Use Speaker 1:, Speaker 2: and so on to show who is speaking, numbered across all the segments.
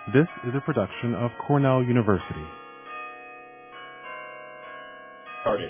Speaker 1: This is a production of Cornell University.
Speaker 2: Started.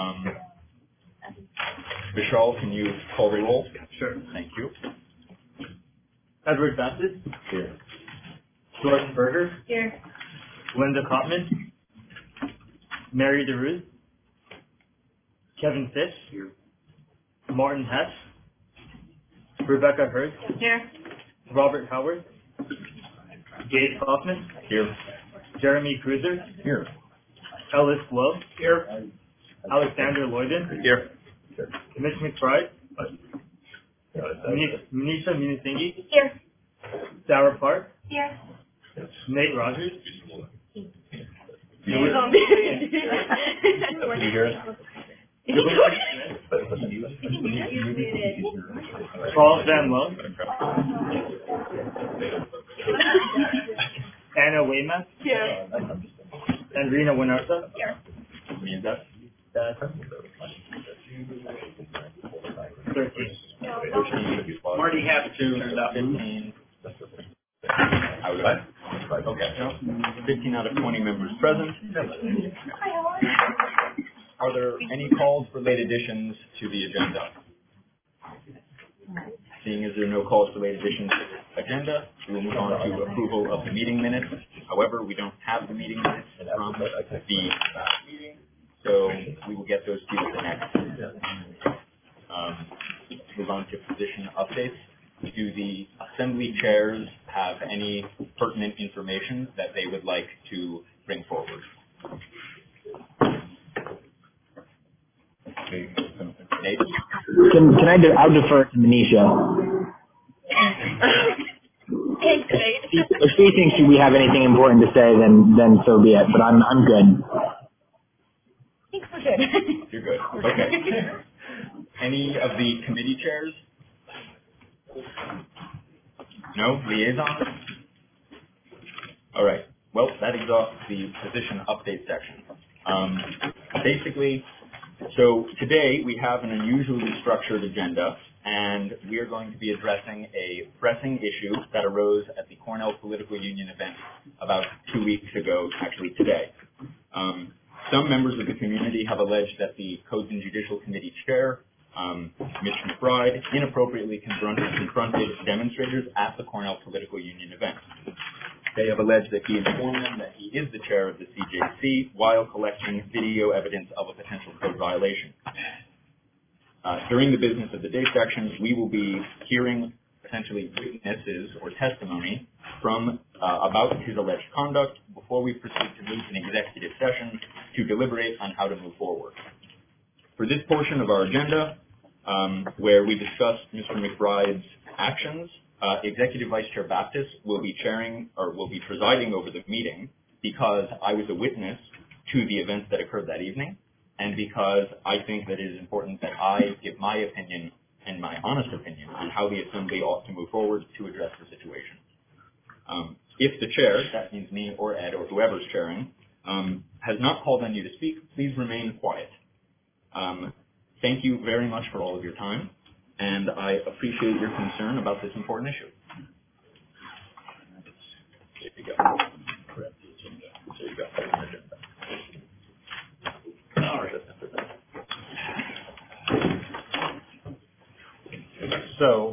Speaker 2: Vishal, can you call the roll?
Speaker 3: Sure.
Speaker 2: Thank you.
Speaker 3: Edward Bassett.
Speaker 2: Here.
Speaker 3: Jordan Berger.
Speaker 4: Here.
Speaker 3: Linda Kopman. Mary DeRuz. Kevin Fish.
Speaker 2: Here.
Speaker 3: Martin Hess. Rebecca Hurd.
Speaker 4: Here.
Speaker 3: Robert Howard. Gabe Kaufman.
Speaker 2: Here.
Speaker 3: Jeremy Cruiser.
Speaker 2: Here.
Speaker 3: Ellis Lowe.
Speaker 2: Here.
Speaker 3: Alexander Lloyden.
Speaker 2: Here.
Speaker 3: Mitch McBride. Manisha Munisingi.
Speaker 4: Here.
Speaker 3: Sarah Park.
Speaker 4: Here.
Speaker 3: Nate Rogers.
Speaker 2: Can you hear us?
Speaker 3: Paul Van Lowe. Anna Weymouth.
Speaker 4: Here.
Speaker 3: And Rena Winarsa.
Speaker 4: Here.
Speaker 2: Means that?
Speaker 3: 13.
Speaker 2: Marty has to 15. Out of what? Okay. 15 out of 20 members present. Are there any calls for late additions to the agenda? Seeing as there are no calls for late additions to the agenda, we will move on to approval of the meeting minutes. However, we don't have the meeting minutes from the meeting, so we will get those to you at the next. Move on to position updates. Do the assembly chairs have any pertinent information that they would like to bring forward? Nate?
Speaker 5: I'll defer to Manisha. If she thinks we have anything important to say, then so be it. But I'm good.
Speaker 4: I think we're good.
Speaker 2: You're good. Okay. Any of the committee chairs? No? Liaison? All right. Well, that exhausts the position update section. Basically, so today we have an unusually structured agenda, and we are going to be addressing a pressing issue that arose at the Cornell Political Union event about 2 weeks ago, actually today. Some members of the community have alleged that the Codes and Judicial Committee chair, Mitch McBride, inappropriately confronted demonstrators at the Cornell Political Union event. They have alleged that he informed them that he is the chair of the CJC while collecting video evidence of a potential code violation. During the business of the day section, we will be hearing essentially witnesses or testimony from about his alleged conduct before we proceed to move an executive session to deliberate on how to move forward. For this portion of our agenda, where we discuss Mr. McBride's actions, Executive Vice Chair Baptist will be presiding over the meeting because I was a witness to the events that occurred that evening, and because I think that it is important that I give my opinion and my honest opinion on how the Assembly ought to move forward to address the situation. If the chair, that means me or Ed or whoever's chairing, has not called on you to speak, please remain quiet. Thank you very much for all of your time, and I appreciate your concern about this important issue. There you go. There you go. All right.
Speaker 6: So,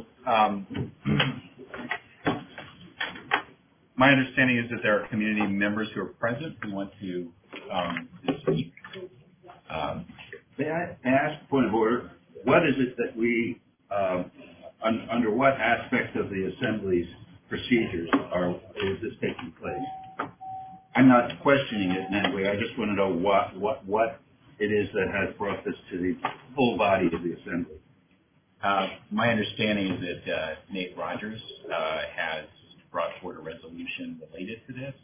Speaker 6: my understanding is that there are community members who are present who want to speak.
Speaker 7: May I ask, point of order, what is it that we, under what aspect of the Assembly's procedures is this taking place? I'm not questioning it in any way. I just want to know what it is that has brought this to the full body of the Assembly.
Speaker 6: My understanding is that Nate Rogers has brought forward a resolution related to this.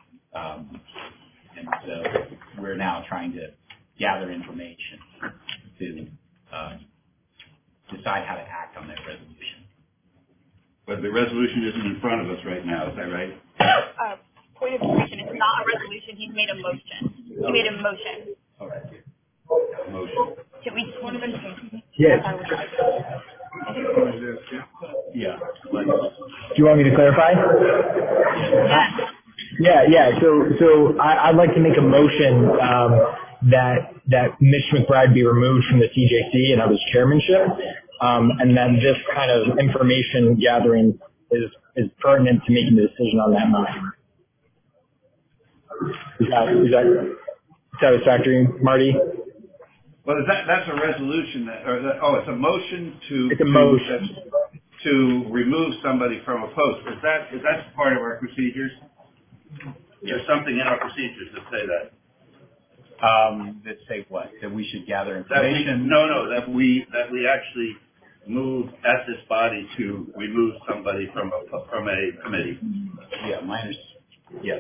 Speaker 6: And so we're now trying to gather information to decide how to act on that resolution.
Speaker 7: But the resolution isn't in front of us right now, is that right?
Speaker 4: Point of information, it's not a resolution, he's made a motion. He made a motion.
Speaker 7: All right. A motion.
Speaker 4: Can we, one of them?
Speaker 5: Yes.
Speaker 2: Yeah.
Speaker 5: Do you want me to clarify? Yeah. So I'd like to make a motion that Mitch McBride be removed from the CJC and of his chairmanship, and then this kind of information gathering is pertinent to making the decision on that motion. Is that satisfactory, Marty?
Speaker 7: Well, that's a resolution it's a motion to.
Speaker 5: It's a motion.
Speaker 7: To remove somebody from a post. Is that part of our procedures? There's something in our procedures that say that.
Speaker 6: That say what? That we should gather
Speaker 7: That
Speaker 6: information?
Speaker 7: that we actually move at this body to remove somebody from a committee.
Speaker 6: Yeah, yes.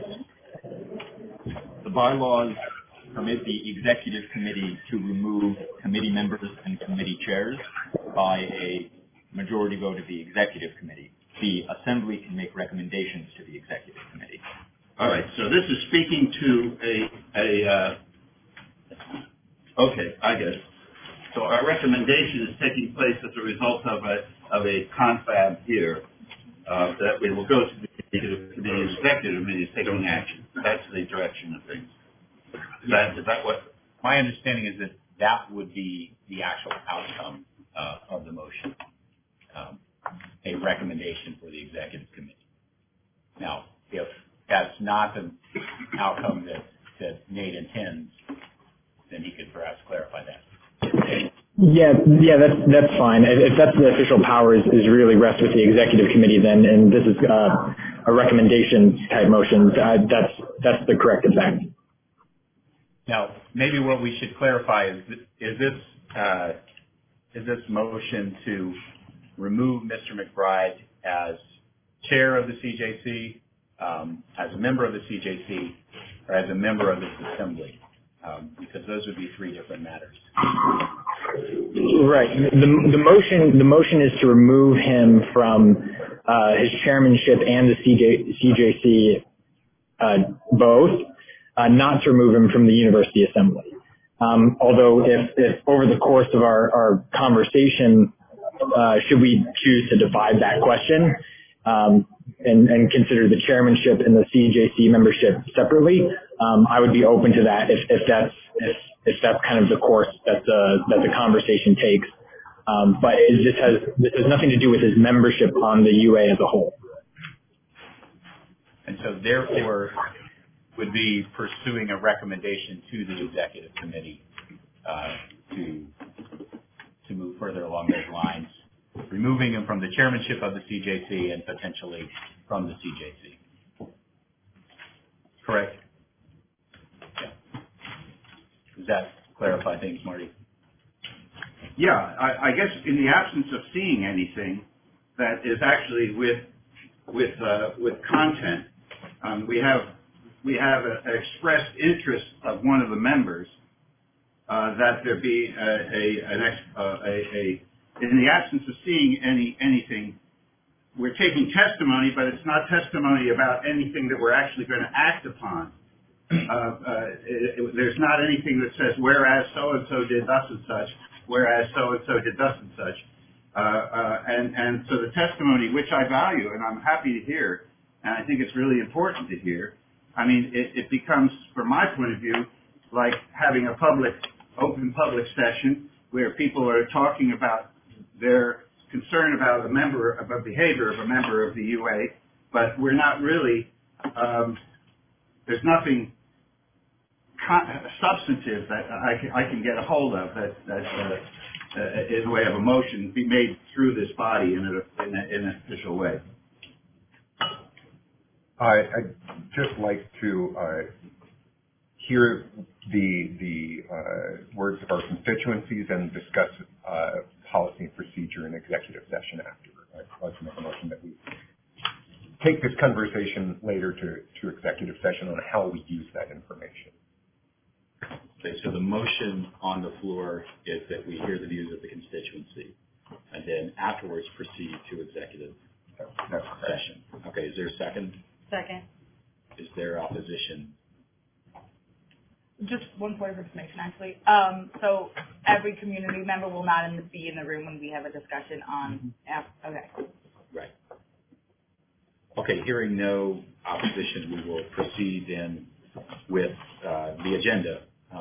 Speaker 2: The bylaws permit the executive committee to remove committee members and committee chairs by a majority vote of the executive committee. The assembly can make recommendations to the executive committee.
Speaker 7: All right. So this is speaking to okay, I get it. So our recommendation is taking place as a result of a confab here that we will go to the executive committee is taking action. That's the direction of things. Is that what?
Speaker 6: My understanding is that would be the actual outcome of the motion. A recommendation for the executive committee. Now, if that's not the outcome that Nate intends, then he could perhaps clarify that.
Speaker 5: Yeah, that's fine. If that's the official power is really rest with the executive committee, then, and this is a recommendation type motion, that's the correct effect.
Speaker 6: Now, maybe what we should clarify is this motion to remove Mr. McBride as chair of the CJC, as a member of the CJC, or as a member of this assembly, because those would be three different matters.
Speaker 5: Right. The motion is to remove him from his chairmanship and the CJC both, not to remove him from the university assembly. Although if over the course of our conversation, should we choose to divide that question and consider the chairmanship and the CJC membership separately, I would be open to that if that's kind of the course that the conversation takes. But this has nothing to do with his membership on the UA as a whole.
Speaker 6: And so therefore would be pursuing a recommendation to the executive committee to move further along those lines, removing him from the chairmanship of the CJC and potentially from the CJC. Correct? Yeah. Does that clarify things, Marty?
Speaker 7: Yeah, I guess in the absence of seeing anything that is actually with content, we have an expressed interest of one of the members that there be in the absence of seeing anything, we're taking testimony, but it's not testimony about anything that we're actually going to act upon. There's not anything that says, whereas so-and-so did thus and such, whereas so-and-so did thus and such. And so the testimony, which I value and I'm happy to hear, and I think it's really important to hear, I mean, it becomes, from my point of view, like having a open public session where people are talking about their concern about a behavior of a member of the UA, but we're not really, there's nothing substantive that I can get a hold of that in the way of a motion be made through this body in an official way.
Speaker 8: I'd just like to hear the words of our constituencies and discuss policy and procedure in executive session afterward. I'd like to make a motion that we take this conversation later to executive session on how we use that information.
Speaker 6: Okay, so the motion on the floor is that we hear the views of the constituency and then afterwards proceed to executive session. Okay, is there a second?
Speaker 4: Second.
Speaker 6: Is there opposition?
Speaker 4: Just one point of information, actually. So every community member will not be in the room when we have a discussion on. Okay.
Speaker 6: Okay, hearing no opposition, we will proceed then with the agenda.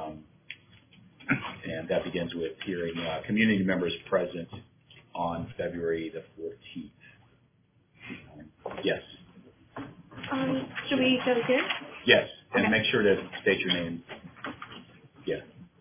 Speaker 6: And that begins with hearing community members present on February the 14th. Yes.
Speaker 4: Should we go here?
Speaker 6: Yes, and
Speaker 4: Okay.
Speaker 6: make sure to state your name. Yeah.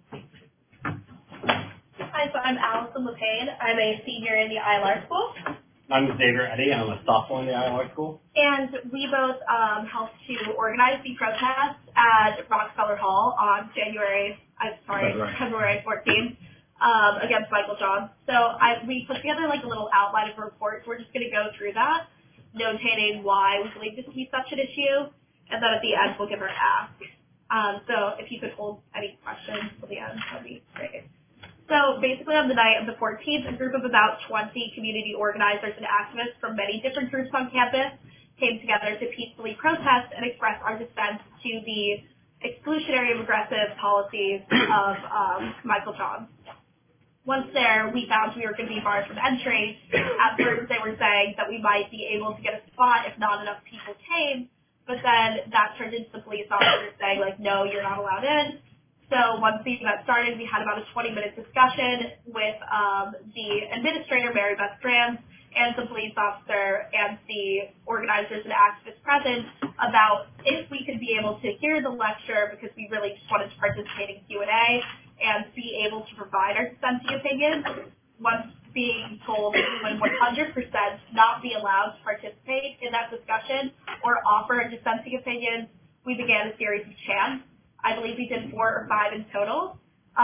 Speaker 4: Hi, so I'm Allison LePain. I'm a senior in the ILR school.
Speaker 3: I'm Xavier Eddy. I'm a sophomore in the ILR school.
Speaker 4: And we both helped to organize the protest at Rockefeller Hall on February 14th against Michael John. So we put together like a little outline of a report. So we're just going to go through that, notating why we believe this to be such an issue, and then at the end we'll give our ask. So if you could hold any questions till the end, that'd be great. So basically on the night of the 14th, a group of about 20 community organizers and activists from many different groups on campus came together to peacefully protest and express our dissent to the exclusionary and regressive policies of Michael John. Once there, we found we were going to be barred from entry. At first, they were saying that we might be able to get a spot if not enough people came, but then that turned into the police officers saying, like, no, you're not allowed in. So once the event started, we had about a 20-minute discussion with the administrator, Mary Beth Graham, and the police officer and the organizers and activists present about if we could be able to hear the lecture, because we really just wanted to participate in Q&A and be able to provide our dissenting opinions. Once being told we would 100% not be allowed to participate in that discussion or offer a dissenting opinion, we began a series of chants. I believe we did 4 or 5 in total.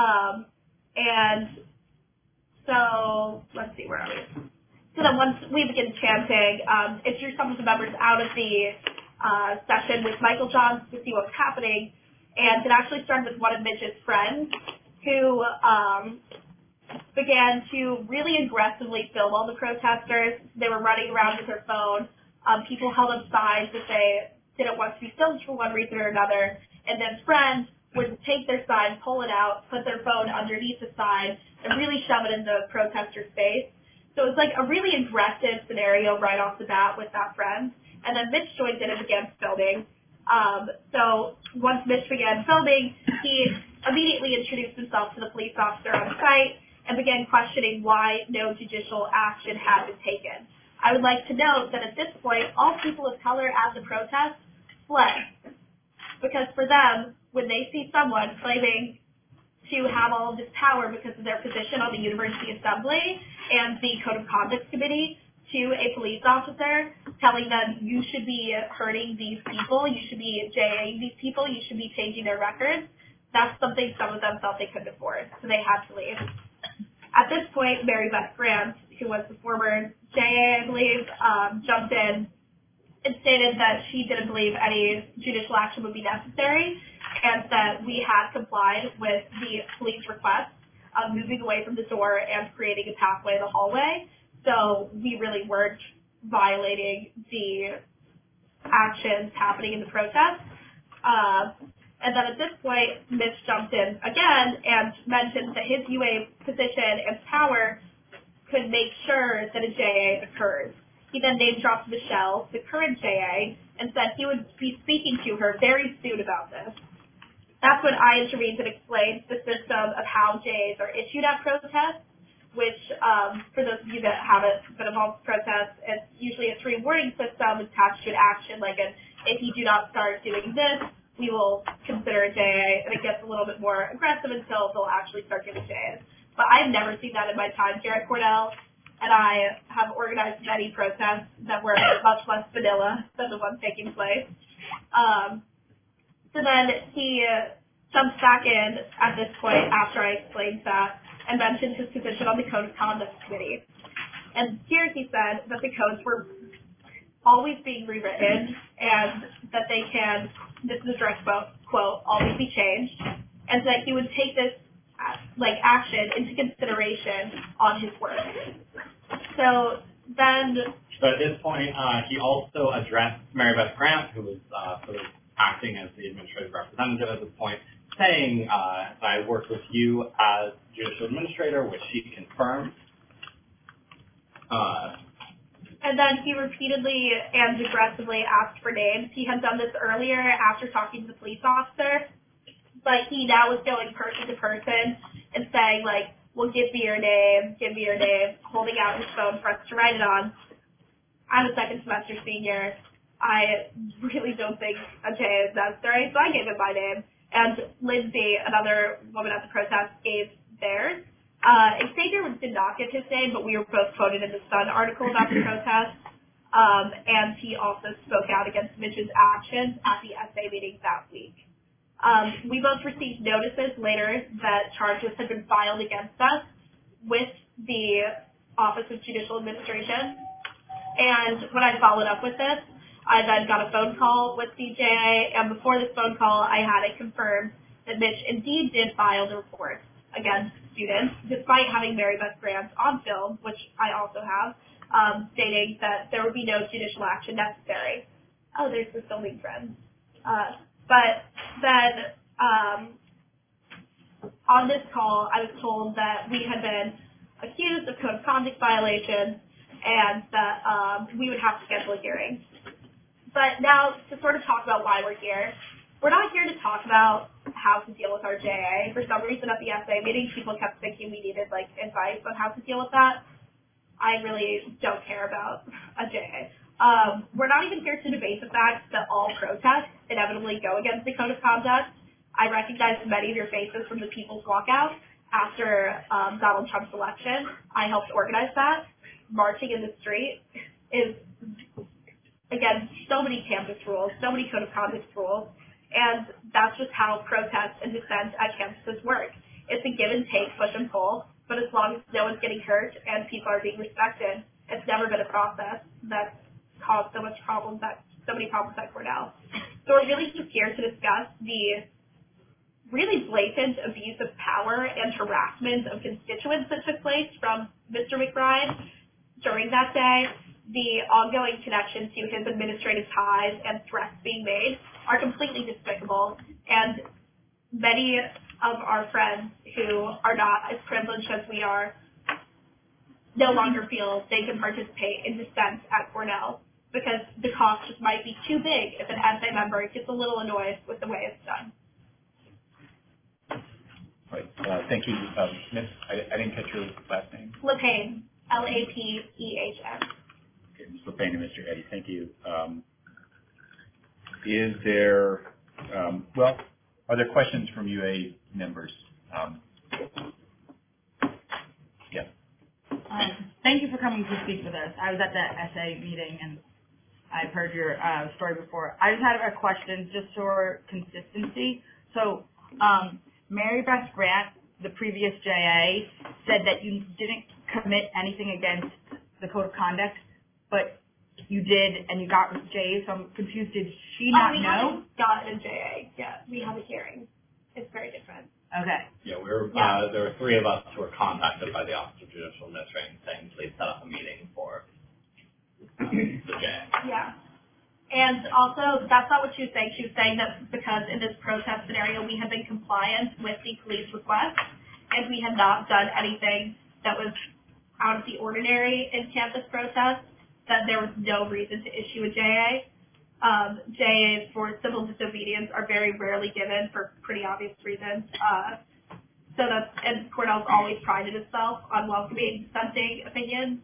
Speaker 4: And so, let's see, where are we? So then once we begin chanting, introduce some of the members out of the session with Michael John to see what was happening. And it actually started with one of Mitch's friends who began to really aggressively film all the protesters. They were running around with their phone. People held up signs that they didn't want to be filmed for one reason or another. And then friends would take their sign, pull it out, put their phone underneath the sign, and really shove it in the protester's face. So it was like a really aggressive scenario right off the bat with that friend. And then Mitch joined in and began filming. So once Mitch began filming, he immediately introduced himself to the police officer on site and began questioning why no judicial action had been taken. I would like to note that at this point, all people of color at the protest fled. Because for them, when they see someone claiming to have all of this power because of their position on the University Assembly and the Code of Conduct Committee to a police officer telling them you should be hurting these people, you should be JAing these people, you should be changing their records, that's something some of them felt they couldn't afford, so they had to leave. At this point, Mary Beth Grant, who was the former JA, I believe, jumped in and stated that she didn't believe any judicial action would be necessary and that we had complied with the police request of moving away from the door and creating a pathway in the hallway. So we really weren't violating the actions happening in the protest. And then at this point, Mitch jumped in again and mentioned that his UA position and power could make sure that a JA occurs. He then name-dropped Michelle, the current JA, and said he would be speaking to her very soon about this. That's when I intervened and explained the system of how JAs are issued at protests, which, for those of you that haven't been involved in protests, it's usually a 3-warning system attached to an action, like if you do not start doing this, we will consider a JA, and it gets a little bit more aggressive until they'll actually start giving JAs. But I've never seen that in my time here at Cornell. And I have organized many protests that were much less vanilla than the one taking place. So then he jumps back in at this point after I explained that and mentioned his position on the Code of Conduct Committee. And here he said that the codes were always being rewritten and that they can, this is a direct quote, always be changed, and that he would take this action into consideration on his work. So then...
Speaker 9: But at this point, he also addressed Mary Beth Grant, who was sort of acting as the administrative representative at this point, saying that I worked with you as judicial administrator, which she confirmed.
Speaker 4: And then he repeatedly and aggressively asked for names. He had done this earlier after talking to the police officer, but he now was going person to person and saying, like, well, give me your name, holding out his phone for us to write it on. I'm a second semester senior. I really don't think a J is necessary, so I gave him my name. And Lindsay, another woman at the protest, gave theirs. Xavier did not get his name, but we were both quoted in the Sun article about the protest. And he also spoke out against Mitch's actions at the SA meeting that week. We both received notices later that charges had been filed against us with the Office of Judicial Administration. And when I followed up with this, I then got a phone call with CJA, and before this phone call, I had it confirmed that Mitch indeed did file the report against students, despite having Mary Beth Grant on film, which I also have, stating that there would be no judicial action necessary. Oh, there's the filming friend. But then on this call, I was told that we had been accused of code of conduct violations and that we would have to schedule a hearing. But now, to sort of talk about why we're here, we're not here to talk about how to deal with our JA. For some reason at the SA meeting, people kept thinking we needed, like, advice on how to deal with that. I really don't care about a JA. We're not even here to debate the fact that all protests inevitably go against the code of conduct. I recognize many of your faces from the People's Walkout after Donald Trump's election. I helped organize that. Marching in the street is, again, so many campus rules, so many code of conduct rules, and that's just how protest and dissent at campuses work. It's a give and take, push and pull, but as long as no one's getting hurt and people are being respected, it's never been a process that's caused so many problems at Cornell. So we're really just here to discuss the really blatant abuse of power and harassment of constituents that took place from Mr. McBride during that day. The ongoing connection to his administrative ties and threats being made are completely despicable, and many of our friends who are not as privileged as we are no longer feel they can participate in dissent at Cornell because the cost just might be too big if an SA member gets a little annoyed with the way it's done.
Speaker 6: Right. Thank you. Miss, I didn't catch your last name.
Speaker 4: LePayne, L-A-P-E-H-N.
Speaker 6: Okay, Ms. LePayne and Mr. Eddy, thank you. Is there, are there questions from UA members? Yeah.
Speaker 10: Thank you for coming to speak with us. I was at the SA meeting and I've heard your story before. I just had a question just for consistency. So, Mary Beth Grant, the previous JA, said that you didn't commit anything against the code of conduct, but you did, and you got with JA, so I'm confused. Did she not
Speaker 4: we
Speaker 10: know?
Speaker 4: haven't gotten a JA yet. We have a hearing. It's very different.
Speaker 10: Okay.
Speaker 9: Yeah, there were three of us who were contacted by the Office of Judicial Administration saying, please set up a meeting for the JA.
Speaker 4: Yeah. And also, that's not what she was saying. She was saying that because in this protest scenario, we had been compliant with the police request, and we had not done anything that was out of the ordinary in campus protests, that there was no reason to issue a JA. JAs for civil disobedience are very rarely given for pretty obvious reasons. And Cornell's always prided itself on welcoming dissenting opinions.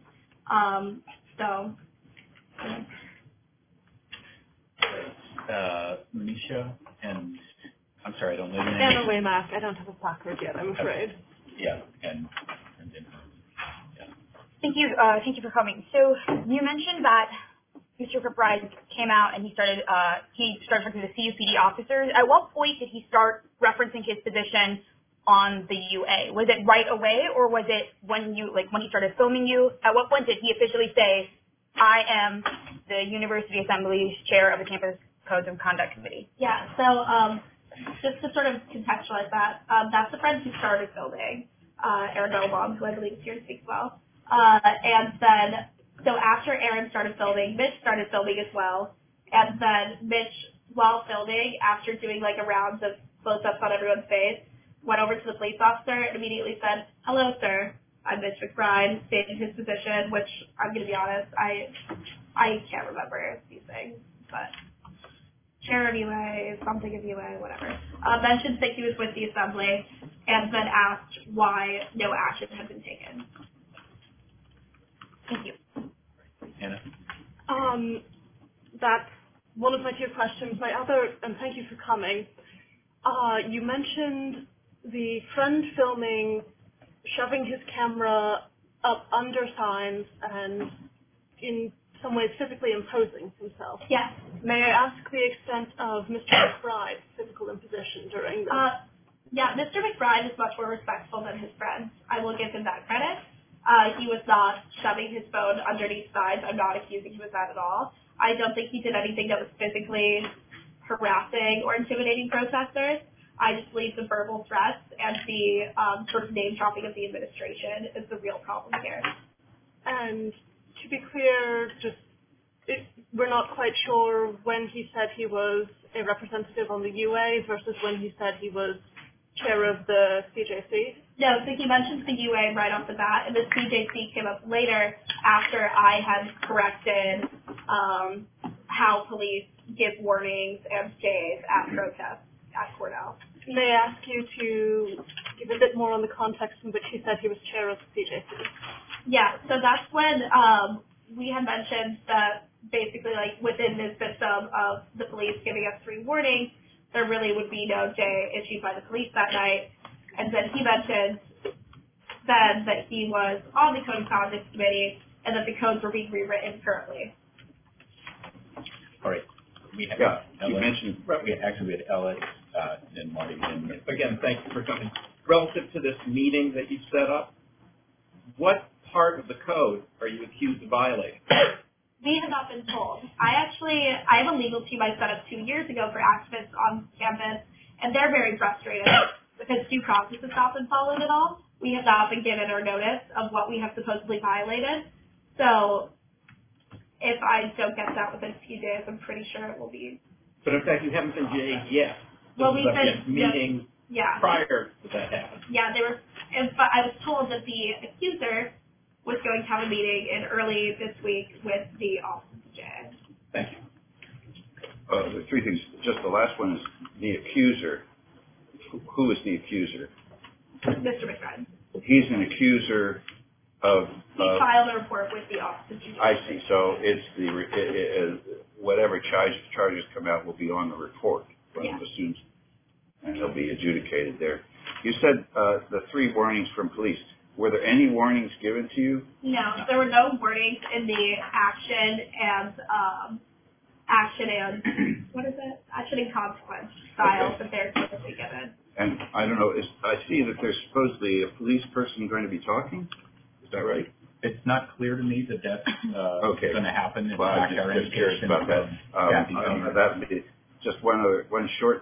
Speaker 6: Manisha, and I'm sorry, I don't know your name.
Speaker 11: Anna Waymack. I don't have a placard yet, I'm afraid.
Speaker 6: Yeah, and then, yeah.
Speaker 12: Thank you for coming. So you mentioned that Mr. McBride came out and he started talking to the CUPD officers. At what point did he start referencing his position on the UA? Was it right away, or was it when he started filming you? At what point did he officially say, I am the University Assembly's chair of the Campus Codes of Conduct Committee?
Speaker 4: Yeah, so just to sort of contextualize that, that's the friend who started filming, Aaron Belbaum, who I believe is here to speak as well. And then, so after Aaron started filming, Mitch started filming as well. And then Mitch, while filming, after doing like a round of close-ups on everyone's face, went over to the police officer and immediately said, hello, sir, Mitch McBride stated his position, which I'm going to be honest, I can't remember these things, but chair of UA, something of UA, whatever, mentioned that he was with the assembly and then asked why no action had been taken. Thank you.
Speaker 6: Anna?
Speaker 11: That's one of my two questions. My other, and thank you for coming, you mentioned the friend filming, shoving his camera up under signs and in some ways physically imposing himself.
Speaker 4: Yes.
Speaker 11: May I ask the extent of Mr. McBride's physical imposition during this?
Speaker 4: Yeah, Mr. McBride is much more respectful than his friends. I will give him that credit. He was not shoving his phone underneath signs. I'm not accusing him of that at all. I don't think he did anything that was physically harassing or intimidating protesters. I just believe the verbal threats and the sort of name-dropping of the administration is the real problem here.
Speaker 11: And to be clear, we're not quite sure when he said he was a representative on the UA versus when he said he was chair of the CJC.
Speaker 4: No, so he mentions the UA right off the bat, and the CJC came up later after I had corrected how police give warnings and stays at protests at Cornell.
Speaker 11: May I ask you to give a bit more on the context in which he said he was chair of the CJC?
Speaker 4: Yeah, so that's when we had mentioned that basically, like, within this system of the police giving us 3 warnings, there really would be no day issued by the police that night. And then he mentioned then that he was on the Code of Conduct Committee and that the codes were being rewritten currently.
Speaker 6: All right. We have
Speaker 2: you mentioned,
Speaker 6: we had Ellis and Marty. And again, thank you for coming. Relative to this meeting that you set up, what part of the code are you accused of violating?
Speaker 4: We have not been told. I have a legal team I set up 2 years ago for activists on campus, and they're very frustrated because due process has not been followed at all. We have not been given our notice of what we have supposedly violated. So if I don't get that within a few days, I'm pretty sure it will be.
Speaker 6: But in fact, you haven't been jailed yet.
Speaker 4: Well, we've been
Speaker 6: meeting prior to that happening.
Speaker 4: Yeah, but I was told that the accuser was going to have a meeting in early this week with the office of the JA.
Speaker 6: Thank you.
Speaker 7: The 3 things. Just the last one is the accuser. Who is the accuser?
Speaker 4: Mr. McBride.
Speaker 7: He's an accuser of.
Speaker 4: He filed a report with the office of the JA.
Speaker 7: I see. So it's whatever charges come out will be on the report.
Speaker 4: Yeah.
Speaker 7: Assumes, and they'll be adjudicated there. You said the 3 warnings from police. Were there any warnings given to you?
Speaker 4: No, there were no warnings in the action and what is it? Action and consequence styles that they're typically given.
Speaker 7: And I don't know. I see that there's supposedly a police person going to be talking. Is that right?
Speaker 6: It's not clear to me that that's
Speaker 7: okay.
Speaker 6: going to happen.
Speaker 7: Well, I'm just curious about that. That would be just one short.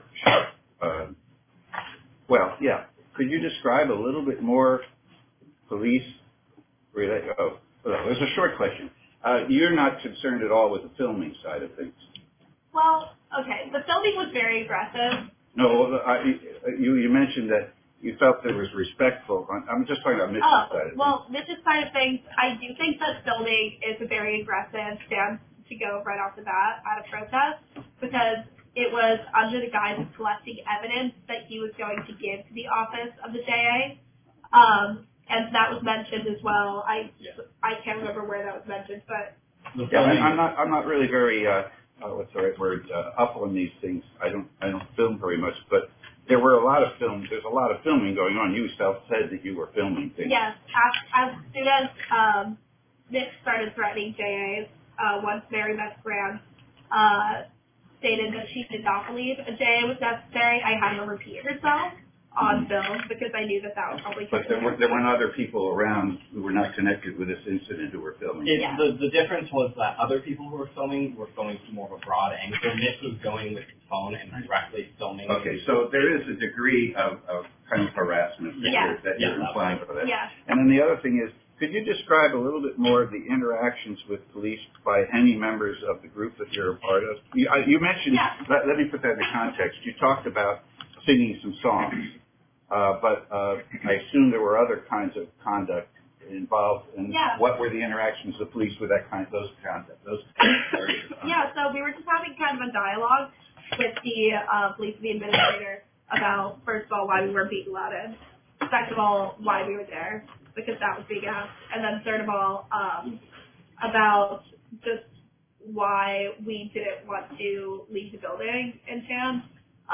Speaker 7: Well, yeah. Could you describe a little bit more police? There's a short question. You're not concerned at all with the filming side of things.
Speaker 4: Well, okay. The filming was very aggressive.
Speaker 7: No, you mentioned that you felt there was respectful. I'm just talking about Mitch's side of things.
Speaker 4: Well, Mitch's side of things, I do think that filming is a very aggressive stance to go right off the bat at a protest because it was under the guise of collecting evidence that he was going to give to the office of the JA. And that was mentioned as well. I can't remember where that was mentioned, but
Speaker 7: I'm not really very what's the right word up on these things. I don't film very much, but there were a lot of films. There's a lot of filming going on. You yourself said that you were filming things.
Speaker 4: Yes, as soon as Mitch started threatening JAs, once Mary Beth Graham stated that she did not believe a JA was necessary, I had her repeat herself on film because I knew that was probably.
Speaker 7: But there weren't other people around who were not connected with this incident who were filming.
Speaker 9: The difference was that other people who were filming to more of a broad angle. Mitch was going with his phone and directly filming.
Speaker 7: Okay, so there is a degree of kind of harassment that you're implying for that.
Speaker 4: Yeah.
Speaker 7: And then the other thing is, could you describe a little bit more of the interactions with police by any members of the group that you're a part of? You mentioned, let me put that in context. You talked about singing some songs. But I assume there were other kinds of conduct involved, and
Speaker 4: Yeah.
Speaker 7: what were the interactions of police with those kinds of areas?
Speaker 4: Yeah, so we were just having kind of a dialogue with the police and the administrator about, first of all, why we weren't being allowed in. Second of all, why we were there, because that was being asked. And then third of all, about just why we didn't want to leave the building in Chan.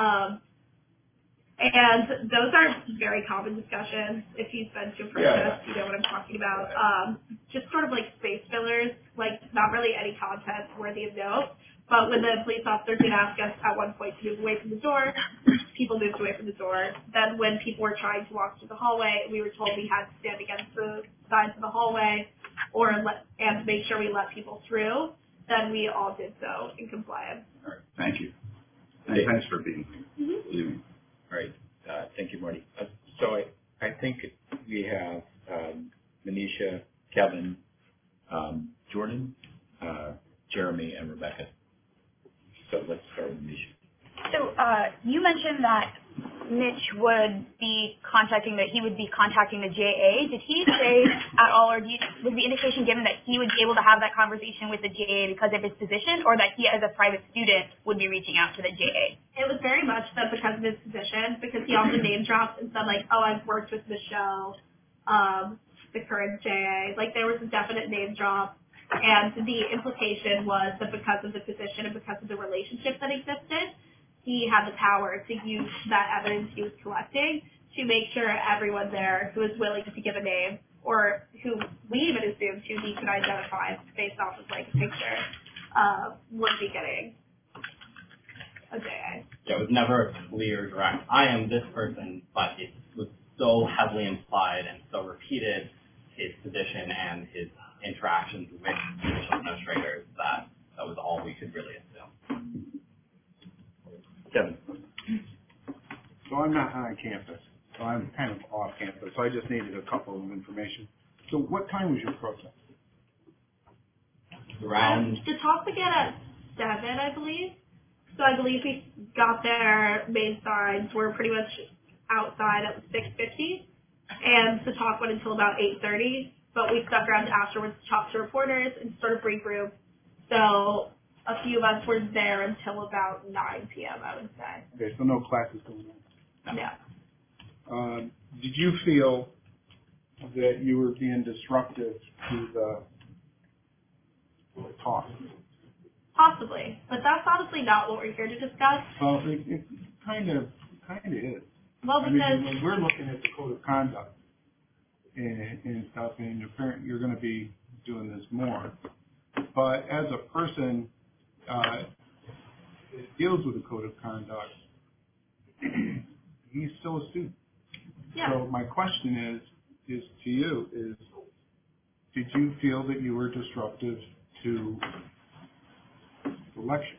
Speaker 4: And those are very common discussions. If you've been to a protest, you know what I'm talking about. Just sort of like space fillers, like not really any content worthy of note. But when the police officer did ask us at one point to move away from the door, people moved away from the door. Then when people were trying to walk through the hallway, we were told we had to stand against the sides of the hallway and make sure we let people through. Then we all did so in compliance.
Speaker 7: All right. Thank you. And thanks for being here.
Speaker 2: All right. Thank you, Marty. So I think we have Manisha, Kevin, Jordan, Jeremy, and Rebecca. So let's start with Manisha.
Speaker 12: So you mentioned that Mitch would be contacting the JA. Did he say at all, or was the indication given that he would be able to have that conversation with the JA because of his position, or that he as a private student would be reaching out to the JA?
Speaker 4: It was very much that because of his position, because he also name dropped and said like, oh, I've worked with Michelle, the current JA. Like there was a definite name drop. And the implication was that because of the position and because of the relationship that existed, he had the power to use that evidence he was collecting to make sure everyone there who was willing to give a name, or who we even assumed who he could identify based off of like a picture, would be getting a JA.
Speaker 9: Yeah, it was never a clear direct, I am this person, but it was so heavily implied and so repeated, his position and his interactions with judicial administrators, that was all we could really assume.
Speaker 2: Kevin.
Speaker 13: So I'm not on campus, so I'm kind of off campus, so I just needed a couple of information. So what time was your protest?
Speaker 9: Around
Speaker 4: The talk began at 7, I believe. So I believe we got there, main signs were pretty much outside at 6:50, and the talk went until about 8:30. But we stuck around afterwards to talk to reporters and sort of regroup. So a few of us were there until about 9 p.m., I would say.
Speaker 13: Okay, so no classes going on.
Speaker 4: Yeah.
Speaker 13: Did you feel that you were being disruptive to the talk?
Speaker 4: Possibly. But that's honestly not what we're here to discuss.
Speaker 13: Well, it kind of is.
Speaker 4: Well, because
Speaker 13: I mean, we're looking at the code of conduct and stuff, and you're going to be doing this more. But as a person that deals with the code of conduct, he's still a student.
Speaker 4: Yeah.
Speaker 13: So my question is to you is, did you feel that you were disruptive to the lecture?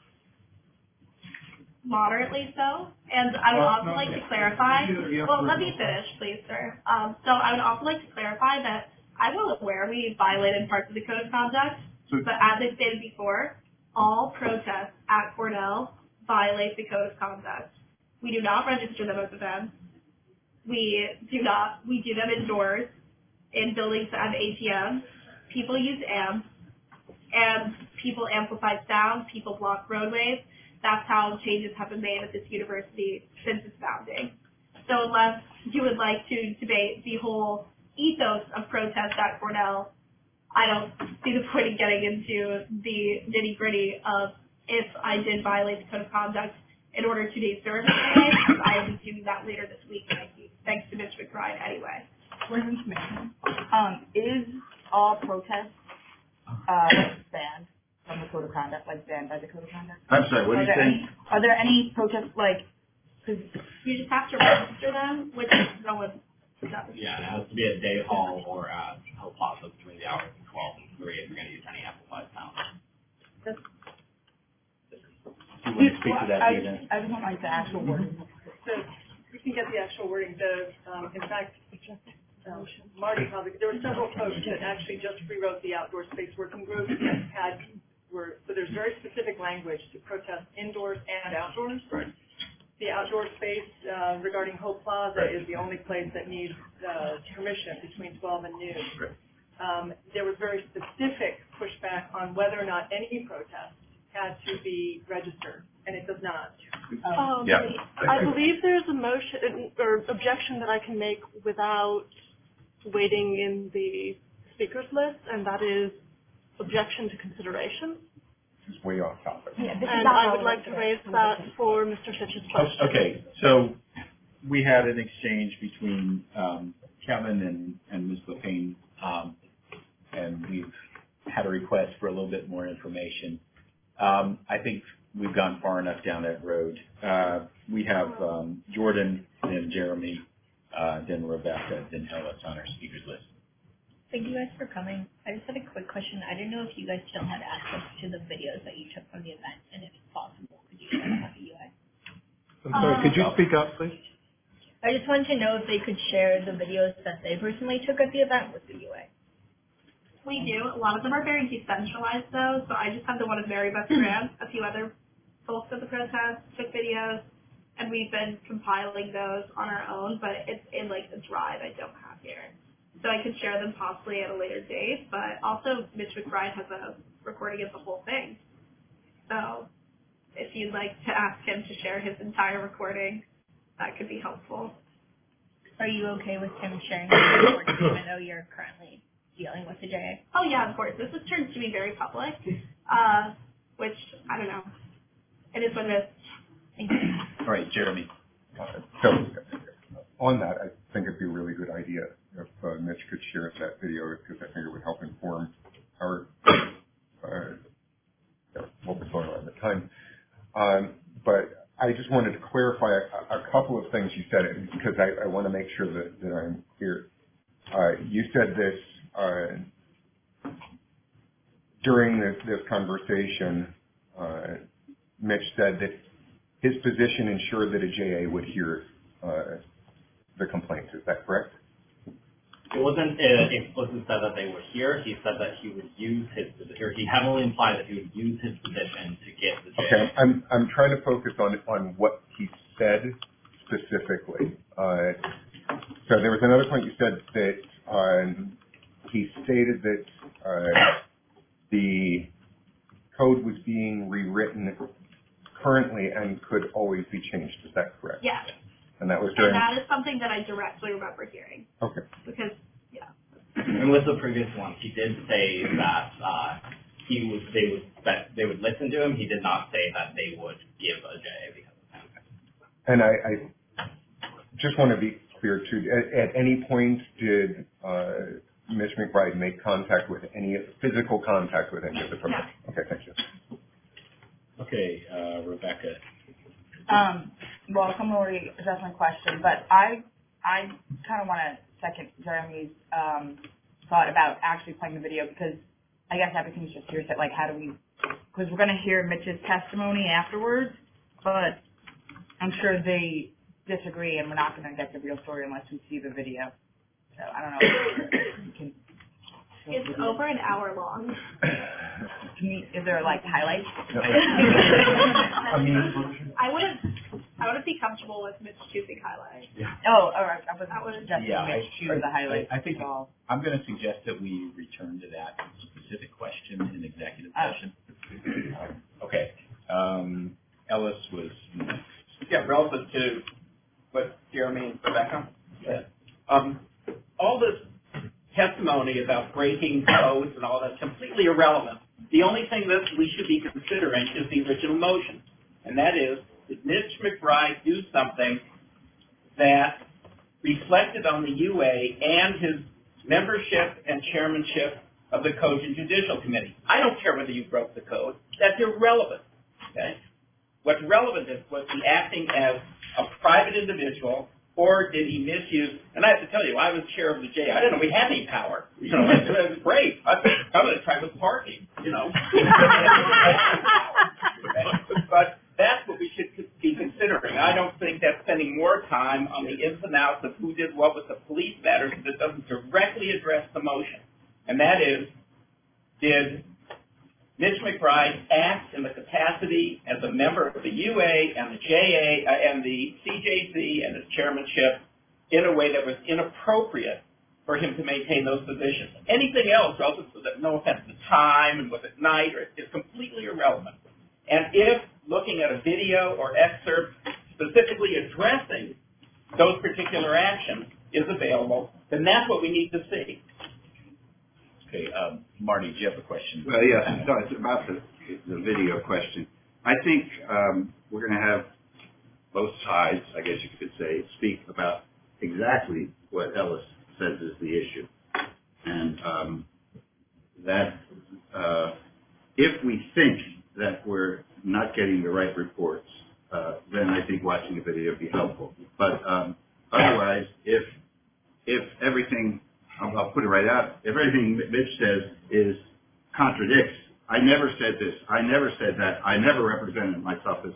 Speaker 4: Moderately so. And I would also like to clarify, well, let me finish, please, sir. So I would also like to clarify that I'm well aware we violated parts of the code of conduct, but as I stated before, all protests at Cornell violate the code of conduct. We do not register them as events. We do them indoors in buildings that have ATMs. People use amps, and people amplify sound, people block roadways. That's how changes have been made at this university since its founding. So unless you would like to debate the whole ethos of protest at Cornell, I don't see the point in getting into the nitty-gritty of if I did violate the code of conduct in order to serve today. I will be doing that later this week, thanks to Mitch McBride anyway.
Speaker 10: Point of information. Is all protests banned from the code of conduct, like banned by the code of conduct?
Speaker 7: I'm sorry, what are you saying?
Speaker 10: Are there any protests
Speaker 4: you just have to register them, which no one does.
Speaker 9: Yeah, it has to be at Day Hall or at Hill Plaza between the hours of 12 and 3 if you're going to use any amplified sound.
Speaker 2: Do you want to speak to that, Dina?
Speaker 10: I just want like the actual wording.
Speaker 11: So you can get the actual wording. In fact, Marty probably, there were several folks that actually just rewrote the outdoor space working group that so there's very specific language to protest indoors and outdoors.
Speaker 7: Right.
Speaker 11: the outdoor space regarding Hope Plaza is the only place that needs permission between 12 and noon. There was very specific pushback on whether or not any protest had to be registered, and it does not. I believe there's a motion or objection that I can make without waiting in the speakers list, and that is objection to consideration.
Speaker 8: This is way off topic.
Speaker 11: And I would like to raise that for Mr. Fitch's question.
Speaker 6: Okay, so we had an exchange between Kevin and Ms. LePayne, and we've had a request for a little bit more information. I think we've gone far enough down that road. We have Jordan, then Jeremy, then Rebecca, then Ellis on our speakers list.
Speaker 14: Thank you guys for coming. I just had a quick question. I didn't know if you guys still had access to the videos that you took from the event, and if possible, could you share them with the UA?
Speaker 1: I'm sorry, could you speak up, please?
Speaker 14: I just wanted to know if they could share the videos that they personally took at the event with the UA.
Speaker 4: We do. A lot of them are very decentralized, though, so I just have the one of Mary Beth Grant. A few other folks at the protest took videos, and we've been compiling those on our own, but it's in, like, a drive I don't have here. So I could share them possibly at a later date, but also Mitch McBride has a recording of the whole thing. So if you'd like to ask him to share his entire recording, that could be helpful.
Speaker 14: Are you okay with him sharing his recording, even though you're currently dealing with the JA?
Speaker 4: Oh, yeah, of course. This has turned to be very public, which, I don't know. It is what it is.
Speaker 14: Thank you.
Speaker 6: All right, Jeremy.
Speaker 8: So on that, I think it'd be a really good idea if Mitch could share that video, because I think it would help inform our what was going on at the time. But I just wanted to clarify a couple of things you said, because I want to make sure that I'm clear. You said this during this conversation. Mitch said that his position ensured that a JA would hear the complaints. Is that correct?
Speaker 9: It wasn't explicitly said that they were here. He said that he would use his position, or he heavily implied that he would use his position to get the JA.
Speaker 8: Okay, I'm trying to focus on what he said specifically. So there was another point you said that he stated that the code was being rewritten currently and could always be changed. Is that correct?
Speaker 4: Yeah.
Speaker 8: And that was during.
Speaker 4: And that is something that I directly remember hearing.
Speaker 8: Okay.
Speaker 4: Because, yeah.
Speaker 9: And with the previous one, he did say that they would listen to him. He did not say that they would give a JA because of him.
Speaker 8: And I just want to be clear too. At any point, did Mitch McBride make physical contact with any of the folks?
Speaker 4: No.
Speaker 8: Okay, thank you.
Speaker 6: Okay, Rebecca.
Speaker 10: Well, someone already addressed my question, but I kind of want to second Jeremy's thought about actually playing the video, because I guess everything's just hearsay. Like, how do we? Because we're going to hear Mitch's testimony afterwards, but I'm sure they disagree, and we're not going to get the real story unless we see the video. So I don't know. You can.
Speaker 4: It's over an hour long.
Speaker 10: Is there like highlights?
Speaker 4: I wouldn't be comfortable with Mitch choosing highlights.
Speaker 6: Yeah.
Speaker 10: Oh, all right. I was suggesting Mitch choose the highlights.
Speaker 6: I think I'm going to suggest that we return to that specific question in executive session. Okay. Ellis was next.
Speaker 15: Yeah, relative to what Jeremy and Rebecca said. All this testimony about breaking codes and all that's completely irrelevant. The only thing that we should be considering is the original motion, and that is, did Mitch McBride do something that reflected on the UA and his membership and chairmanship of the Cogent Judicial Committee? I don't care whether you broke the code. That's irrelevant. Okay? What's relevant is, was he acting as a private individual, or did he misuse? And I have to tell you, I was chair of the JA. I didn't know we had any power. You know, it was great. I'm going to try with parking. You know, but that's what we should be considering. I don't think that spending more time on the ins and outs of who did what with the police matters that doesn't directly address the motion, and that is, did Mitch McBride acts in the capacity as a member of the UA and the JA and the CJC and his chairmanship in a way that was inappropriate for him to maintain those positions. Anything else, relative to no offense, the time and was it night, is completely irrelevant. And if looking at a video or excerpt specifically addressing those particular actions is available, then that's what we need to see.
Speaker 6: Okay, Marty, do you have a question?
Speaker 7: Well, yes, no, it's about the video question. I think we're going to have both sides, I guess you could say, speak about exactly what Ellis says is the issue. And that if we think that we're not getting the right reports, then I think watching the video would be helpful. But otherwise, if everything, I'll put it right out, if everything Mitch says contradicts, I never said this, I never said that, I never represented myself as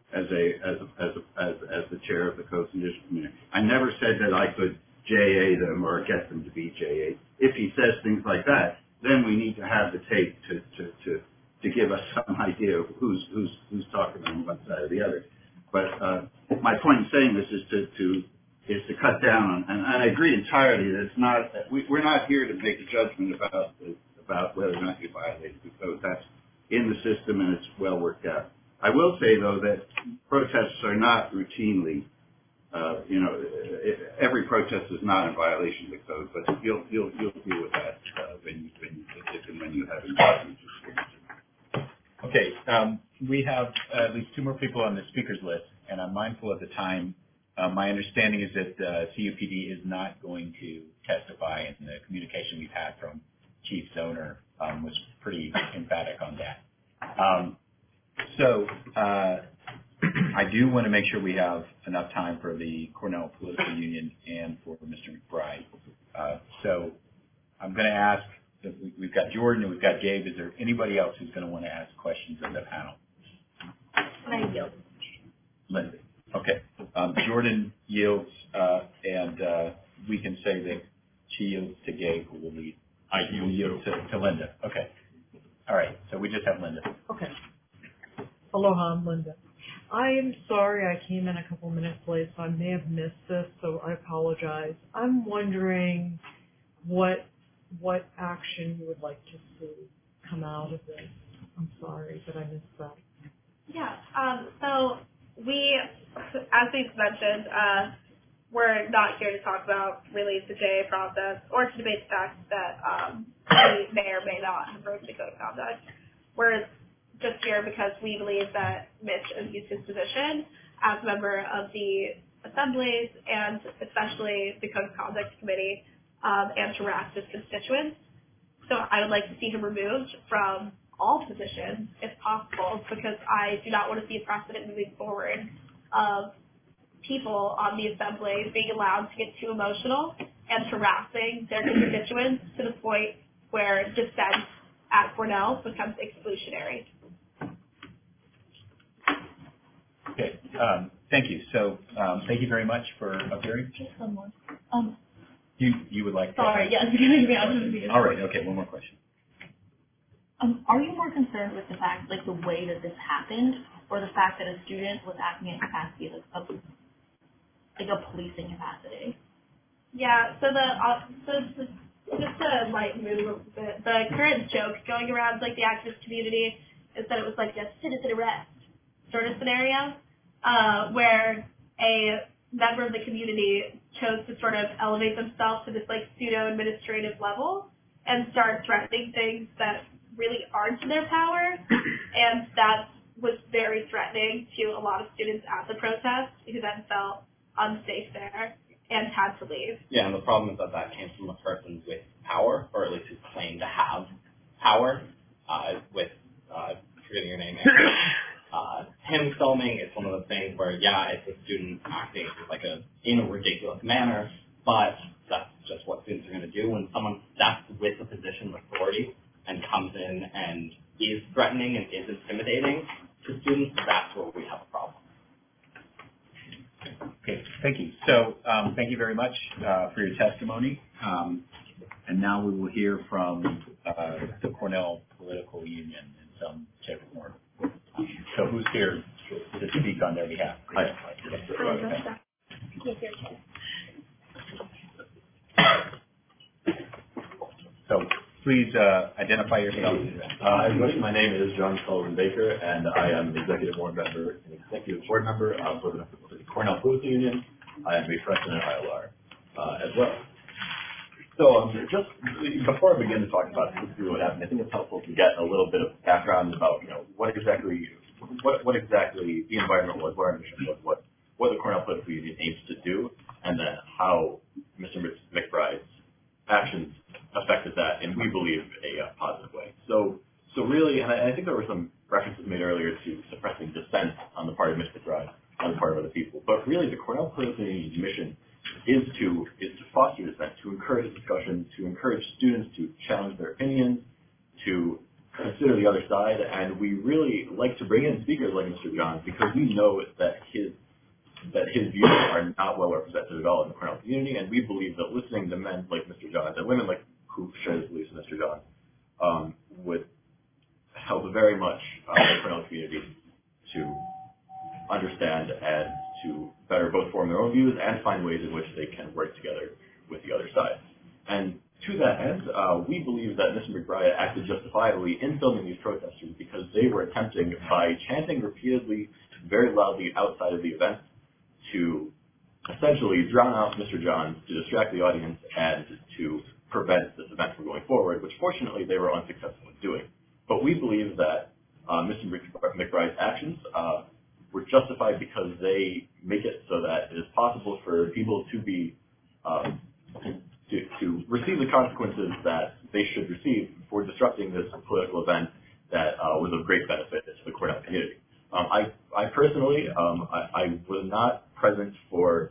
Speaker 7: the chair of the Codes and District Committee. I never said that I could JA them or get them to be JA. If he says things like that, then we need to have the tape to give us some idea of who's talking on one side or the other. But my point in saying this is to cut down on, and I agree entirely that it's not, we're not here to make a judgment about whether or not you violate the code. That's in the system and it's well worked out. I will say though that protests are not routinely, every protest is not in violation of the code, but you'll deal with that when you have engagement experience.
Speaker 6: Okay, we have at least two more people on the speakers list, and I'm mindful of the time. My understanding is that CUPD is not going to testify, and the communication we've had from Chief Zoner was pretty emphatic on that. So I do want to make sure we have enough time for the Cornell Political Union and for Mr. McBride. So I'm going to ask, we've got Jordan and we've got Gabe. Is there anybody else who's going to want to ask questions of the panel?
Speaker 14: I yield.
Speaker 6: Linda. Okay. Jordan yields, and we can say that she yields to Gabe, who will lead. I yield to Linda. Okay. All right. So we just have Linda.
Speaker 16: Okay. Aloha, I'm Linda. I am sorry I came in a couple minutes late, so I may have missed this, so I apologize. I'm wondering what action you would like to see come out of this. I'm sorry, but I missed that.
Speaker 4: Yeah. So we, as we've mentioned, we're not here to talk about really the JA process or to debate the fact that we may or may not have broken the code of conduct. We're just here because we believe that Mitch abused his position as a member of the assemblies and especially the Code of Conduct Committee and harassed his constituents. So I would like to see him removed from all positions if possible because I do not want to see a precedent moving forward of people on the assembly being allowed to get too emotional and harassing their constituents to the point where dissent at Cornell becomes exclusionary.
Speaker 6: Okay. Thank you. So thank you very much for appearing.
Speaker 14: Just one more.
Speaker 6: You would like to?
Speaker 14: Sorry, yes.
Speaker 6: All right. Okay. One more question.
Speaker 14: Are you more concerned with the fact, like the way that this happened, or the fact that a student was acting in capacity of a policing capacity?
Speaker 4: Yeah. So just to like move a bit, the current joke going around like the activist community is that it was like a citizen arrest sort of scenario, where a member of the community chose to sort of elevate themselves to this like pseudo administrative level and start threatening things that really aren't in their power, and that was very threatening to a lot of students at the protest who then felt unsafe there and had to leave.
Speaker 9: Yeah, and the problem is that came from a person with power, or at least who claimed to have power, forgetting your name, him filming is one of the things where, yeah, it's a student acting in a ridiculous manner, but that's just what students are going to do. When someone steps with a position of authority and comes in and is threatening and is intimidating to students, that's where we have a problem.
Speaker 6: Okay, thank you. So thank you very much for your testimony. And now we will hear from the Cornell Political Union. And So who's here to speak on their behalf? So please identify yourself.
Speaker 17: My name is John Sullivan Baker, and I am an executive board member for the Cornell Political Union. I am a freshman at ILR as well. So just before I begin to talk about what happened, I think it's helpful to get a little bit of background about what exactly the environment was, what our mission was, what the Cornell Political Union aims to do, and then how Mr. McBride's actions affected that, and we believe a positive way. So really, and I think there were some references made earlier to suppressing dissent on the part of Mr. McBride, on the part of other people, but really the Cornell Political Union's mission is to foster dissent, to encourage discussion, to encourage students to challenge their opinions, to consider the other side, and we really like to bring in speakers like Mr. Johns because we know that his views are not well represented at all in the Cornell community, and we believe that listening to men like Mr. Johns and women like who share his beliefs with Mr. Johns would help very much the Cornell community to understand and to better both form their own views and find ways in which they can work together with the other side. And to that end, we believe that Mr. McBride acted justifiably in filming these protesters because they were attempting, by chanting repeatedly, very loudly outside of the event, to essentially drown out Mr. Johns, to distract the audience, and to prevent this event from going forward, which fortunately they were unsuccessful in doing. But we believe that Mr. McBride's actions were justified because they make it so that it is possible for people to be to receive the consequences that they should receive for disrupting this political event that was of great benefit to the Cornell community. I personally, I was not present for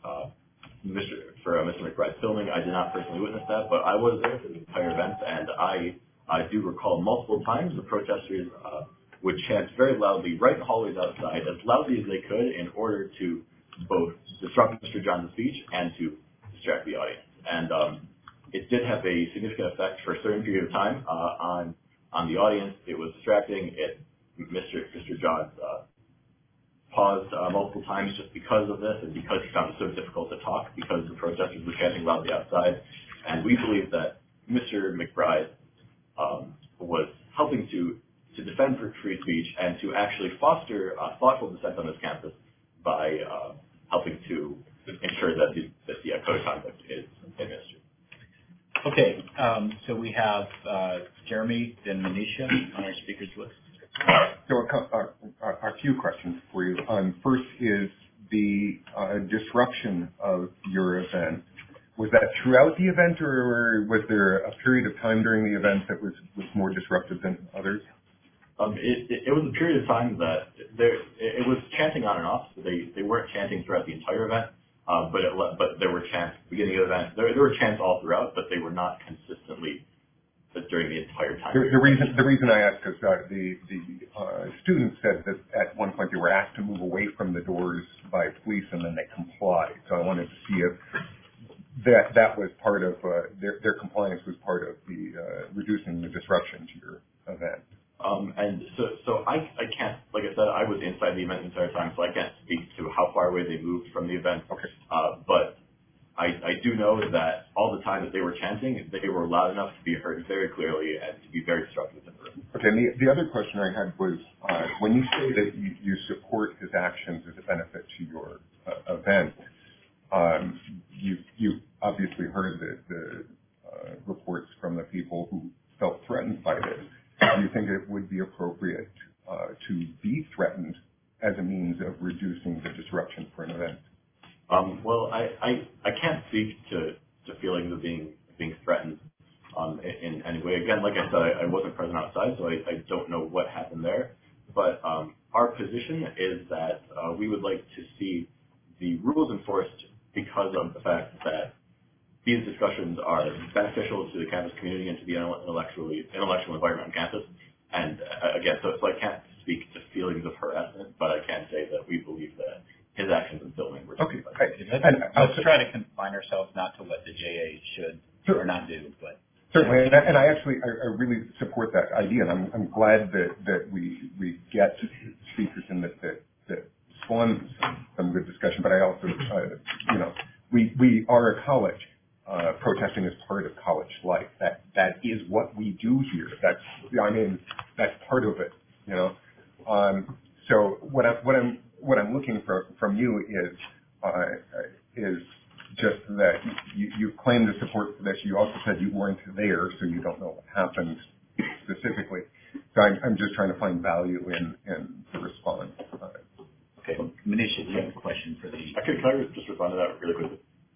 Speaker 17: Mr. McBride's filming. I did not personally witness that, but I was there for the entire event, and I do recall multiple times the protesters would chant very loudly right in the hallways outside, as loudly as they could, in order to both disrupt Mr. Johns' speech and to distract the audience. And it did have a significant effect for a certain period of time on the audience. It was distracting. Mr. Johns paused multiple times just because of this and because he found it so difficult to talk because the protesters were chanting loudly outside. And we believe that Mr. McBride was helping to defend free speech and to actually foster thoughtful dissent on this campus by helping to ensure that the code of conduct is administered.
Speaker 6: Okay, so we have Jeremy, then Manisha on our speakers list.
Speaker 8: So a few questions for you. First is the disruption of your event. Was that throughout the event, or was there a period of time during the event that was more disruptive than others?
Speaker 17: It was a period of time that it was chanting on and off. So they weren't chanting throughout the entire event, but there were chants at the beginning of the event. There were chants all throughout, but they were not consistently during the entire time.
Speaker 8: The reason I ask is the students said that at one point they were asked to move away from the doors by police, and then they complied. So I wanted to see if that was part of their compliance was part of the reducing the disruption to your event.
Speaker 17: And so I can't, like I said, I was inside the event the entire time, so I can't speak to how far away they moved from the event.
Speaker 8: Okay.
Speaker 17: But I do know that all the time that they were chanting, they were loud enough to be heard very clearly and to be very disruptive in the room.
Speaker 8: Okay, and the other question I had was, when you say that you support his actions as a benefit to your event, you obviously heard the reports from the people who felt threatened by this. Do you think it would be appropriate to be threatened as a means of reducing the disruption for an event?
Speaker 17: Well, I can't speak to feelings of being threatened in any way. Again, like I said, I wasn't present outside, so I don't know what happened there. But our position is that we would like to see the rules enforced because of the fact that these discussions are beneficial to the campus community and to the intellectual environment on campus. And again, so I can't speak to feelings of harassment, but I can say that we believe that his actions in filming were
Speaker 8: okay.
Speaker 6: Let's try to confine ourselves not to what the JA should or not do, but
Speaker 8: certainly. And I really support that idea, and I'm glad that we get discussion that spawns some good discussion, but I also, we are a college. Protesting is part of college life. That is what we do here. That's part of it, So what I'm looking for from you is just that you claim to support this. You also said you weren't there, so you don't know what happened specifically. So I'm just trying to find value in the response.
Speaker 6: Okay, Manisha, do you have a question for the?
Speaker 17: Can I just respond to that really quickly?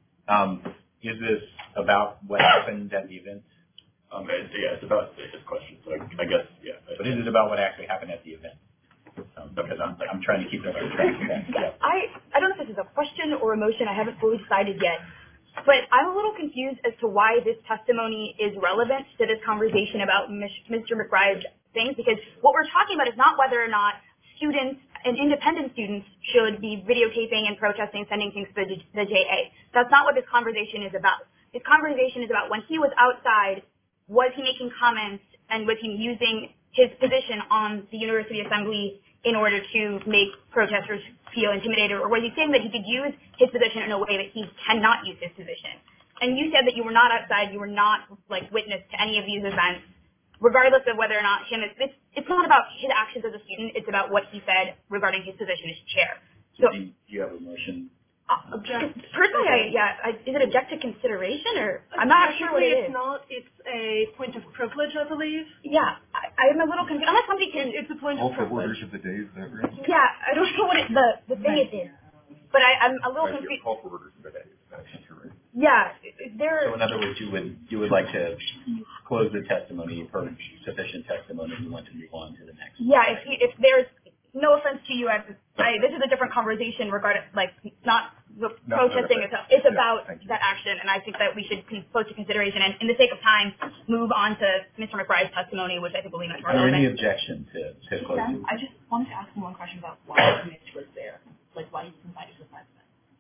Speaker 6: Is this about what happened at the event?
Speaker 17: Yeah, it's about his question. So I guess, yeah.
Speaker 6: But is it about what actually happened at the event? Because I'm trying to keep us on track.
Speaker 12: Yeah. I don't know if this is a question or a motion. I haven't fully decided yet. But I'm a little confused as to why this testimony is relevant to this conversation about Mr. McBride's things, because what we're talking about is not whether or not students and independent students should be videotaping and protesting, sending things to the JA. That's not what this conversation is about. This conversation is about when he was outside, was he making comments and was he using his position on the University Assembly in order to make protesters feel intimidated, or was he saying that he could use his position in a way that he cannot use his position? And you said that you were not outside, you were not witness to any of these events, regardless of whether or not it's not about his actions as a student, it's about what he said regarding his position as chair. So
Speaker 6: do you have a motion?
Speaker 11: Object.
Speaker 12: Personally, is it object to consideration, or I'm not sure what it is.
Speaker 11: It's not. It's a point of privilege, I believe.
Speaker 12: Yeah, I'm a little confused. Unless somebody can.
Speaker 11: It's a point
Speaker 8: All
Speaker 11: of
Speaker 8: for
Speaker 11: privilege.
Speaker 8: orders of the day, is that right?
Speaker 12: Yeah, I don't know what the thing is. But I'm a little confused.
Speaker 8: Call for orders of the day. That's correct.
Speaker 12: Yeah,
Speaker 6: So in other words, you would like to close the testimony, you've heard sufficient testimony, you want to move on to the next.
Speaker 12: Yeah, if there's no offense to you, this is a different conversation regarding not the protesting itself. It's about that action, and I think that we should pose to consideration and, in the sake of time, move on to Mr. McBride's testimony, which I think will be much more
Speaker 6: Are there
Speaker 12: relevant.
Speaker 6: any objection to closing?
Speaker 14: I just wanted to ask him one question about why Mitch was there, why he was invited to the press.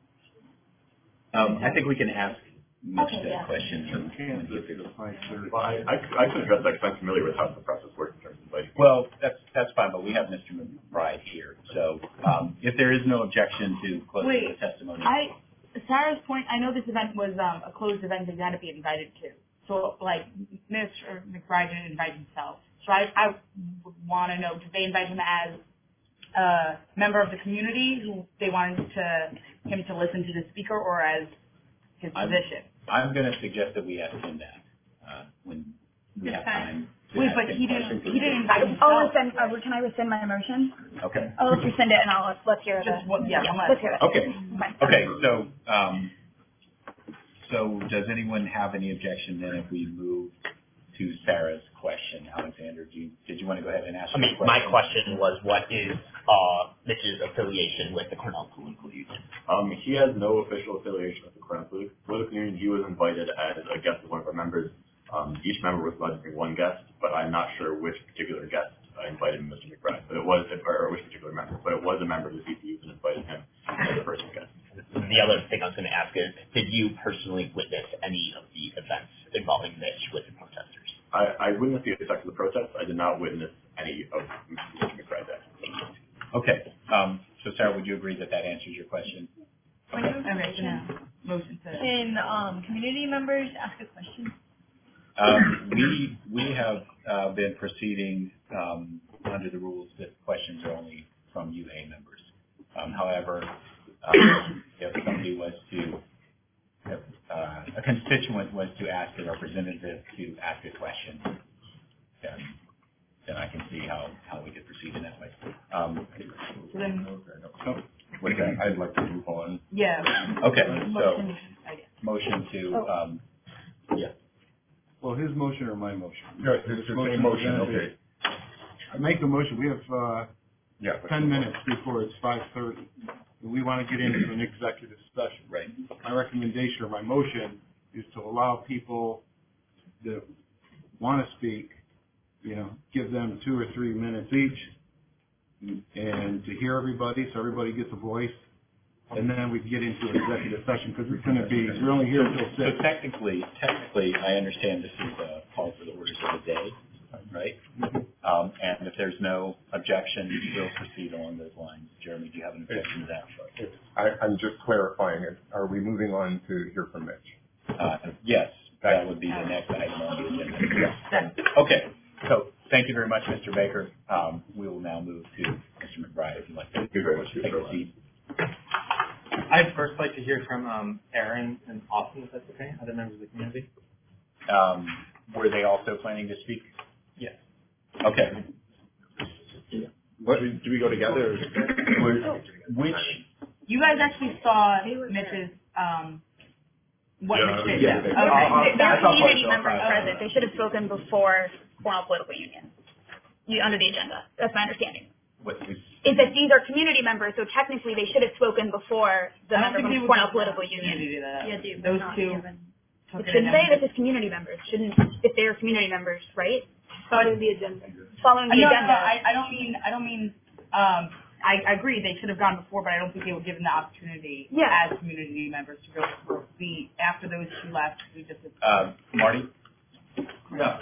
Speaker 6: I think we can ask Mitch that question.
Speaker 17: Well, I can address that because I'm familiar with how the process works in terms of inviting.
Speaker 6: Well, that's fine, but we have Mr. McBride here. So if there is no objection to closing the testimony.
Speaker 10: Sarah's point, I know this event was a closed event that you had to be invited to. So, Mr. McBride didn't invite himself. So I would want to know, did they invite him as a member of the community who they wanted him to listen to the speaker, or as his position?
Speaker 6: I'm going to suggest that we ask him that when we have time.
Speaker 10: Wait, but he didn't invite himself.
Speaker 12: Can I rescind my motion?
Speaker 6: Okay.
Speaker 12: Let's rescind it, and let's hear it. Let's hear it.
Speaker 6: Okay. Okay. So does anyone have any objection then if we move to Sarah's question? Alexander, did you want to go ahead and ask?
Speaker 18: My question was, what is Mitch's affiliation with the Cornell Political Union?
Speaker 17: He has no official affiliation with the Cornell Political Union. He was invited as a guest of one of our members. Each member was allowed to bring one guest, but I'm not sure which particular guest invited Mr. McBride, but it was, or which particular member, but it was a member of the CPU that invited him as a first guest.
Speaker 18: The other thing I was going to ask is, did you personally witness any of the events involving Mitch with the protesters?
Speaker 17: I witnessed the effects of the protest. I did not witness any of Mr. McBride's actions.
Speaker 6: Okay. So Sarah, would you agree that answers your question?
Speaker 10: Okay. Motion to.
Speaker 14: Can community members ask a question?
Speaker 6: We have been proceeding under the rules that questions are only from UA members. However, if somebody was to, if a constituent was to ask a representative to ask a question, then I can see how we could proceed in that way.
Speaker 8: I'd like to move on.
Speaker 10: Yeah.
Speaker 6: Okay. So motion to
Speaker 13: Well, his motion or my motion?
Speaker 8: No, it's the same motion, okay.
Speaker 13: I make a motion. We have 10 minutes before it's 5:30. We want to get into an executive session.
Speaker 6: Right.
Speaker 13: My recommendation or my motion is to allow people that want to speak, give them 2 or 3 minutes each, and to hear everybody, so everybody gets a voice. And then we get into executive session because we're only here until 6.
Speaker 6: So technically, I understand this is a call for the orders of the day, right? And if there's no objection, we'll proceed along those lines. Jeremy, do you have an objection to that?
Speaker 8: I'm just clarifying it. Are we moving on to hear from Mitch?
Speaker 6: Yes, that would be the next item on the agenda. Yes. Okay. So thank you very much, Mr. Baker. We will now move to Mr. McBride, if you'd like to take a seat.
Speaker 19: I'd first like to hear from Aaron and Austin, if that's okay, other members of the community.
Speaker 6: Were they also planning to speak?
Speaker 19: Yes.
Speaker 6: Okay.
Speaker 17: What, do we go together?
Speaker 6: Which?
Speaker 10: You guys actually saw Mitch's, what Mitch did.
Speaker 12: There are community members present. They should have spoken before Cornell Political Union, under the agenda. That's my understanding. Is that these are community members, so technically they should have spoken before the member from Cornell Political Union.
Speaker 10: Those two.
Speaker 12: It should say this is community members. Shouldn't, if they're community members, right?
Speaker 11: Following the agenda.
Speaker 12: Following the agenda.
Speaker 10: I don't mean, I agree they should have gone before, but I don't think they were given the opportunity as community members to go be after those two left. We just
Speaker 6: Marty?
Speaker 7: Yeah.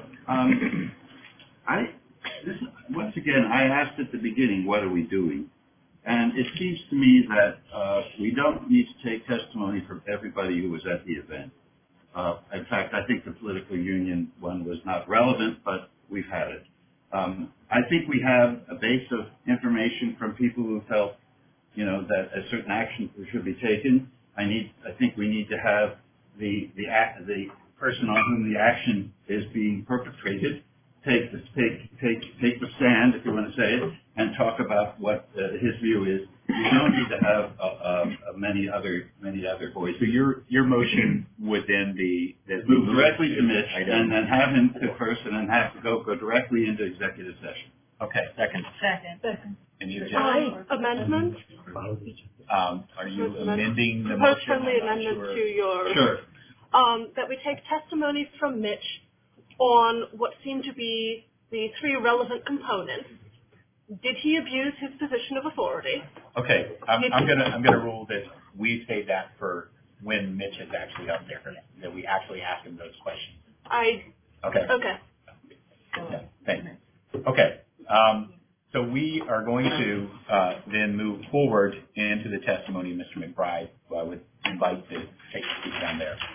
Speaker 7: Once again, I asked at the beginning, what are we doing? And it seems to me that we don't need to take testimony from everybody who was at the event. In fact, I think the political union one was not relevant, but we've had it. I think we have a base of information from people who felt, that a certain action should be taken. I think we need to have the person on whom the action is being perpetrated take the stand, if you want to say it, and talk about what his view is. You don't need to have many other voices.
Speaker 6: So your motion would then be that
Speaker 7: move directly to Mitch, and then have him converse, and then have to go directly into executive session.
Speaker 6: Okay. Second. Any objection?
Speaker 11: Amendment?
Speaker 6: Are you amending the
Speaker 11: Proposed
Speaker 6: motion?
Speaker 11: friendly amendment to your...
Speaker 6: Sure.
Speaker 11: That we take testimony from Mitch on what seem to be the three relevant components. Did he abuse his position of authority?
Speaker 6: Okay, I'm gonna rule that we say that for when Mitch is actually up there, that we actually ask him those questions. Okay. Yeah, thanks. Okay. So we are going to then move forward into the testimony of Mr. McBride, who I would invite to take a seat down there.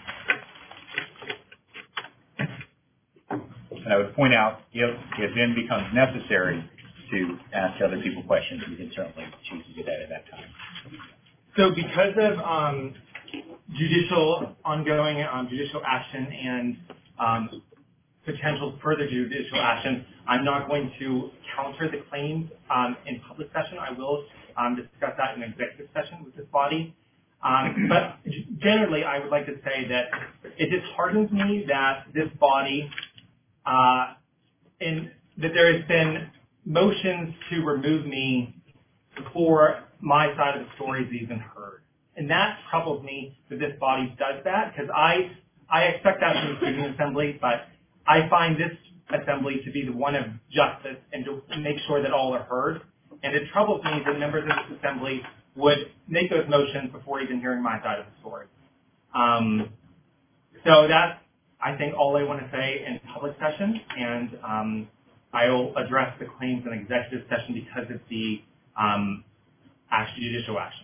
Speaker 6: And I would point out, if it then becomes necessary to ask other people questions, we can certainly choose to do that at that time.
Speaker 19: So because of ongoing judicial action and potential further judicial action, I'm not going to counter the claims in public session. I will discuss that in executive session with this body. But generally, I would like to say that it disheartens me that this body, that there has been motions to remove me before my side of the story is even heard. And that troubles me that this body does that, because I expect that from the student assembly, but I find this assembly to be the one of justice and to make sure that all are heard. And it troubles me that members of this assembly would make those motions before even hearing my side of the story. So that's, I think, all I want to say in public session, and I will address the claims in executive session because of the judicial action.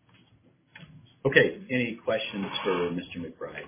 Speaker 2: Okay, any questions for Mr. McBride?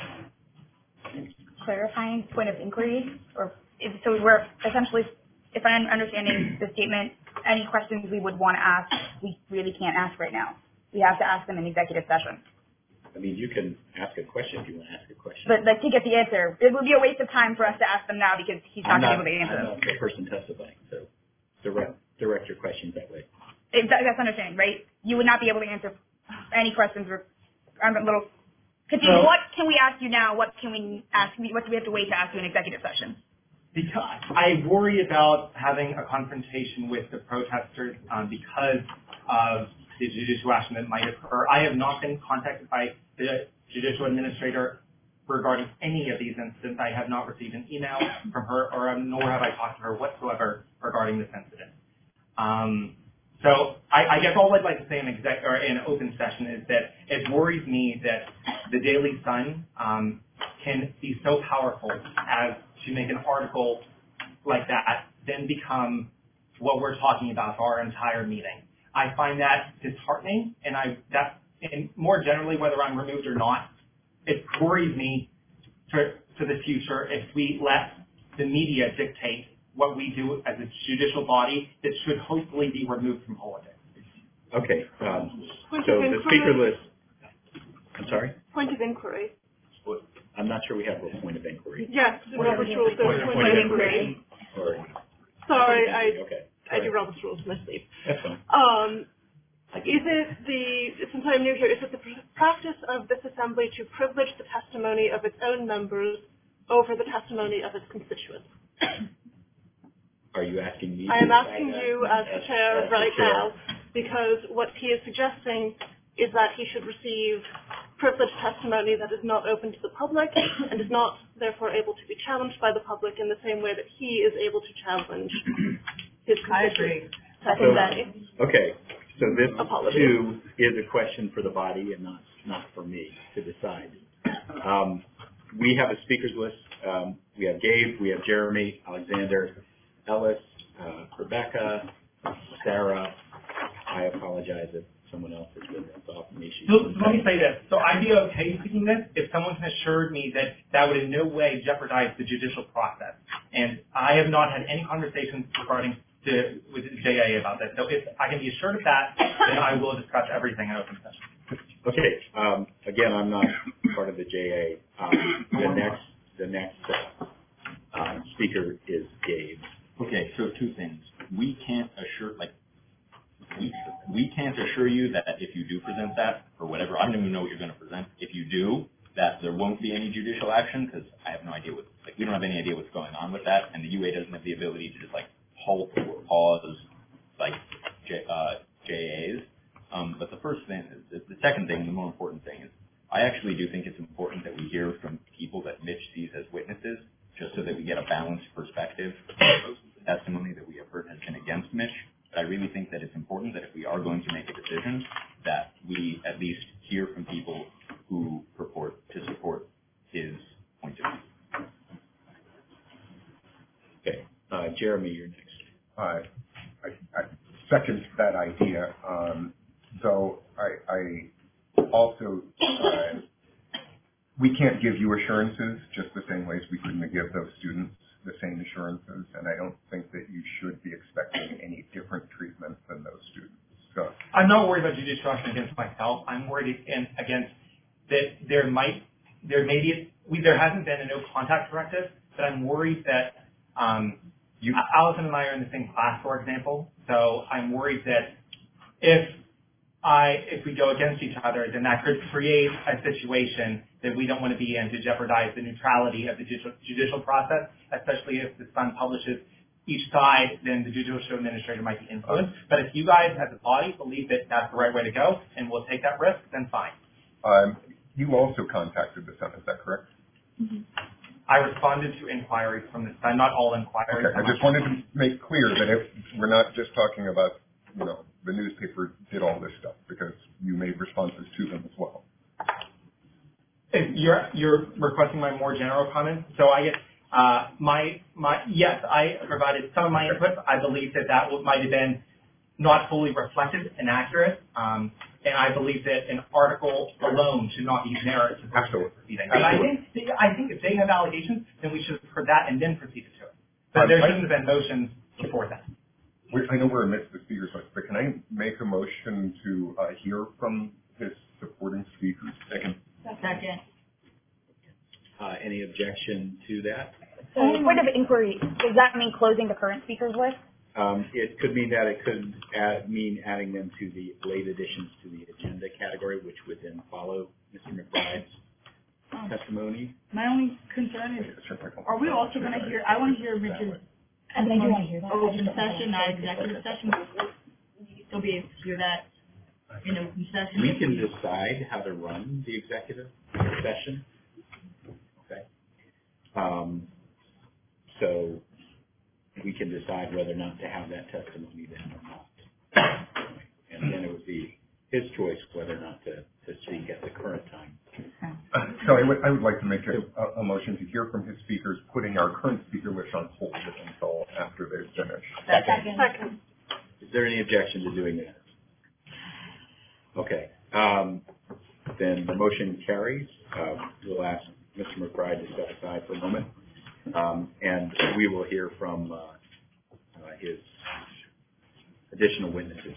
Speaker 12: Clarifying point of inquiry, so we're essentially, if I'm understanding the statement, any questions we would want to ask, we really can't ask right now. We have to ask them in executive session.
Speaker 2: I mean, you can ask a question if you want to ask a question.
Speaker 12: But to get the answer, it would be a waste of time for us to ask them now because he's not going to be able to answer them.
Speaker 2: I'm not the person testifying, so direct your questions that way.
Speaker 12: That's understanding, right? You would not be able to answer any questions. I'm a little confused. What can we ask you now? What can we ask? What do we have to wait to ask you in executive session?
Speaker 19: Because I worry about having a confrontation with the protesters because of the judicial action that might occur. I have not been contacted by the judicial administrator regarding any of these incidents. I have not received an email from her, nor have I talked to her whatsoever regarding this incident. So I guess all I'd like to say in an open session is that it worries me that the Daily Sun can be so powerful as to make an article like that then become what we're talking about for our entire meeting. I find that disheartening, and more generally, whether I'm removed or not, it worries me for the future if we let the media dictate what we do as a judicial body that should hopefully be removed from politics.
Speaker 2: Okay. So the speaker list. I'm sorry?
Speaker 11: Point of inquiry.
Speaker 2: I'm not sure we have a point of inquiry.
Speaker 11: Yes, the Robert's Rules, there's a point of inquiry. Sorry, I do Robert's Rules in my sleep.
Speaker 2: That's fine.
Speaker 11: Since I'm new here, is it the practice of this assembly to privilege the testimony of its own members over the testimony of its constituents?
Speaker 2: Are you asking me?
Speaker 11: I am asking you as the chair right now, because what he is suggesting is that he should receive privileged testimony that is not open to the public and is not therefore able to be challenged by the public in the same way that he is able to challenge his constituents.
Speaker 2: Okay, so this too is a question for the body and not for me to decide. We have a speakers list. We have Gabe, we have Jeremy, Alexander, Ellis, Rebecca, Sarah. I apologize if someone else has been off the issue.
Speaker 19: So let me say this. So I'd be okay speaking this if someone can assure me that that would in no way jeopardize the judicial process. And I have not had any conversations with the JA about this. So if I can be assured of that, then I will discuss everything in open session.
Speaker 2: Okay. Again, I'm not part of the JA. The next speaker is Gabe. Okay, so two things. We can't assure you that if you do present that or whatever, I don't even know what you're going to present. If you do, that there won't be any judicial action because I have no idea we don't have any idea what's going on with that, and the UA doesn't have the ability to just halt or pause JAs. But the second thing, the more important thing is, I actually do think it's important that we hear from people that Mitch sees as witnesses, just so that we get a balanced perspective. Most of the testimony that we have heard has been against Mitch. But I really think that it's important that if we are going to make a decision, that we at least hear from people who purport to support his point of view. Okay, Jeremy, you're next.
Speaker 8: I second that idea. Though I also, we can't give you assurances just the same ways we couldn't give those students the same assurances, and I don't think that you should be expecting any different treatment than those students. So
Speaker 19: I'm not worried about judicial action against myself. I'm worried against that there hasn't been a no contact directive, but I'm worried that Allison and I are in the same class, for example. So I'm worried that if we go against each other, then that could create a situation that we don't want to be in to jeopardize the neutrality of the judicial process, especially if the Sun publishes each side, then the judicial administrator might be influenced. But if you guys as a body believe that that's the right way to go and we'll take that risk, then fine.
Speaker 8: You also contacted the Sun, is that correct?
Speaker 11: Mm-hmm.
Speaker 19: I responded to inquiries from the Sun, not all inquiries.
Speaker 8: Okay, I just wanted to make clear that if we're not just talking about, the newspaper did all this stuff, because you made responses to them as well.
Speaker 19: You're requesting my more general comments. So I get yes, I provided some of my input. I believe that might have been not fully reflected and accurate. And I believe that an article alone should not be merit to proceeding. But I think if they have allegations, then we should have heard that and then proceeded to it. But there shouldn't have been motions before that.
Speaker 8: I know we're amidst the speakers list, but can I make a motion to hear from his supporting speakers? Second.
Speaker 2: Any objection to that?
Speaker 12: Point of inquiry, does that mean closing the current speakers list?
Speaker 2: It could mean that. It could mean adding them to the late additions to the agenda category, which would then follow Mr. McBride's testimony.
Speaker 10: My only concern is, are we also going to hear, I want to hear Richard's
Speaker 12: I do want to hear that.
Speaker 10: open session, not executive session. You'll be able to hear that in open session.
Speaker 2: We can decide how to run the executive session. Okay. So we can decide whether or not to have that testimony then or not. And then it would be his choice whether or not to speak at the current time.
Speaker 8: So I would like to make a motion to hear from his speakers, putting our current speaker list on hold until after they've finished.
Speaker 11: Second.
Speaker 2: Is there any objection to doing that? Okay. Then the motion carries. We'll ask Mr. McBride to step aside for a moment, and we will hear from his additional witnesses.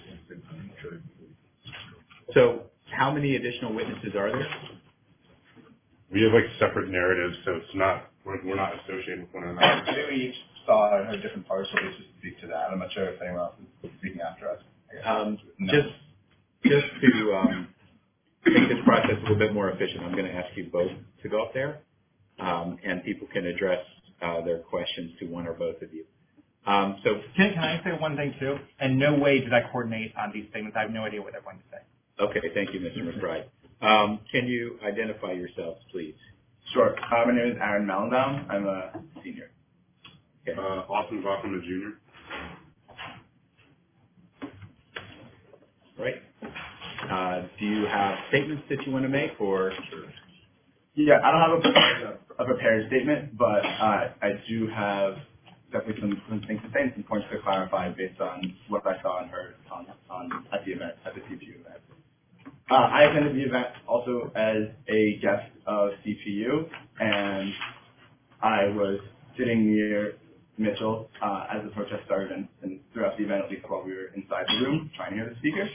Speaker 2: So how many additional witnesses are there?
Speaker 20: We have like separate narratives, so it's not, we're not associated with one another.
Speaker 21: We each saw a different part, so we just speak to that. I'm not sure if anyone else is speaking after us.
Speaker 2: Just to make this process a little bit more efficient, I'm going to ask you both to go up there, and people can address their questions to one or both of you. So
Speaker 19: can I say one thing too? In no way did I coordinate on these statements. I have no idea what they're going to say.
Speaker 2: Okay, thank you, Mr. McBride. Can you identify yourselves, please?
Speaker 21: Sure. My name is Aaron Malenbaum. I'm a senior.
Speaker 2: Okay.
Speaker 20: Austin Voss, I'm a junior.
Speaker 2: Right. Do you have statements that you want to make, or?
Speaker 21: Yeah, I don't have a prepared statement, but I do have definitely some things to say and some points to clarify based on what I saw and heard at the event, at the CPU event. I attended the event also as a guest of CPU, and I was sitting near Mitchell as the protest started and throughout the event, at least while we were inside the room trying to hear the speakers.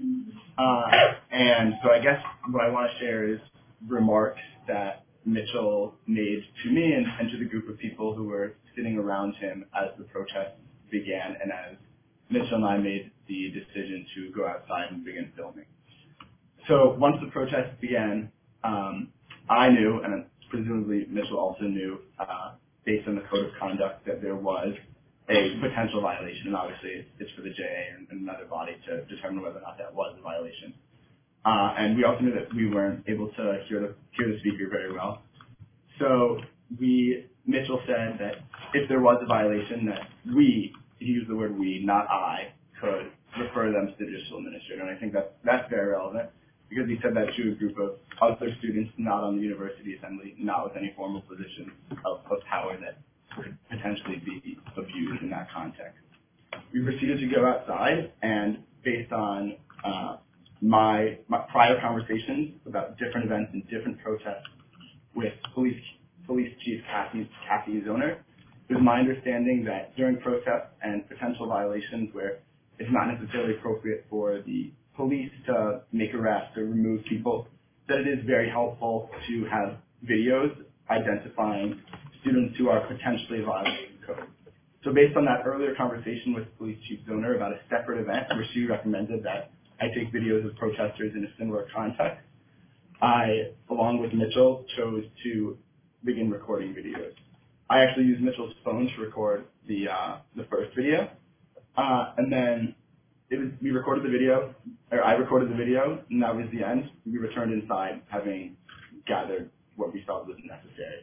Speaker 21: And so I guess what I want to share is remarks that Mitchell made to me and to the group of people who were sitting around him as the protest began and as Mitchell and I made the decision to go outside and begin filming. So once the protest began, I knew, and presumably Mitchell also knew, based on the code of conduct, that there was a potential violation. And obviously it's for the JA and another body to determine whether or not that was a violation. And we also knew that we weren't able to hear the speaker very well. So Mitchell said that if there was a violation, that he used the word we, not I, could refer them to the judicial administrator. And I think that's very relevant, because he said that to a group of other students not on the university assembly, not with any formal position of power that could potentially be abused in that context. We proceeded to go outside, and based on my prior conversations about different events and different protests with Police Chief Kathy Zoner, it was my understanding that during protests and potential violations where it's not necessarily appropriate for the police to make arrests or remove people, that it is very helpful to have videos identifying students who are potentially violating the code. So based on that earlier conversation with Police Chief Zoner about a separate event where she recommended that I take videos of protesters in a similar context, I, along with Mitchell, chose to begin recording videos. I actually used Mitchell's phone to record the first video, and then we recorded the video, or I recorded the video, and that was the end. We returned inside, having gathered what we felt was necessary.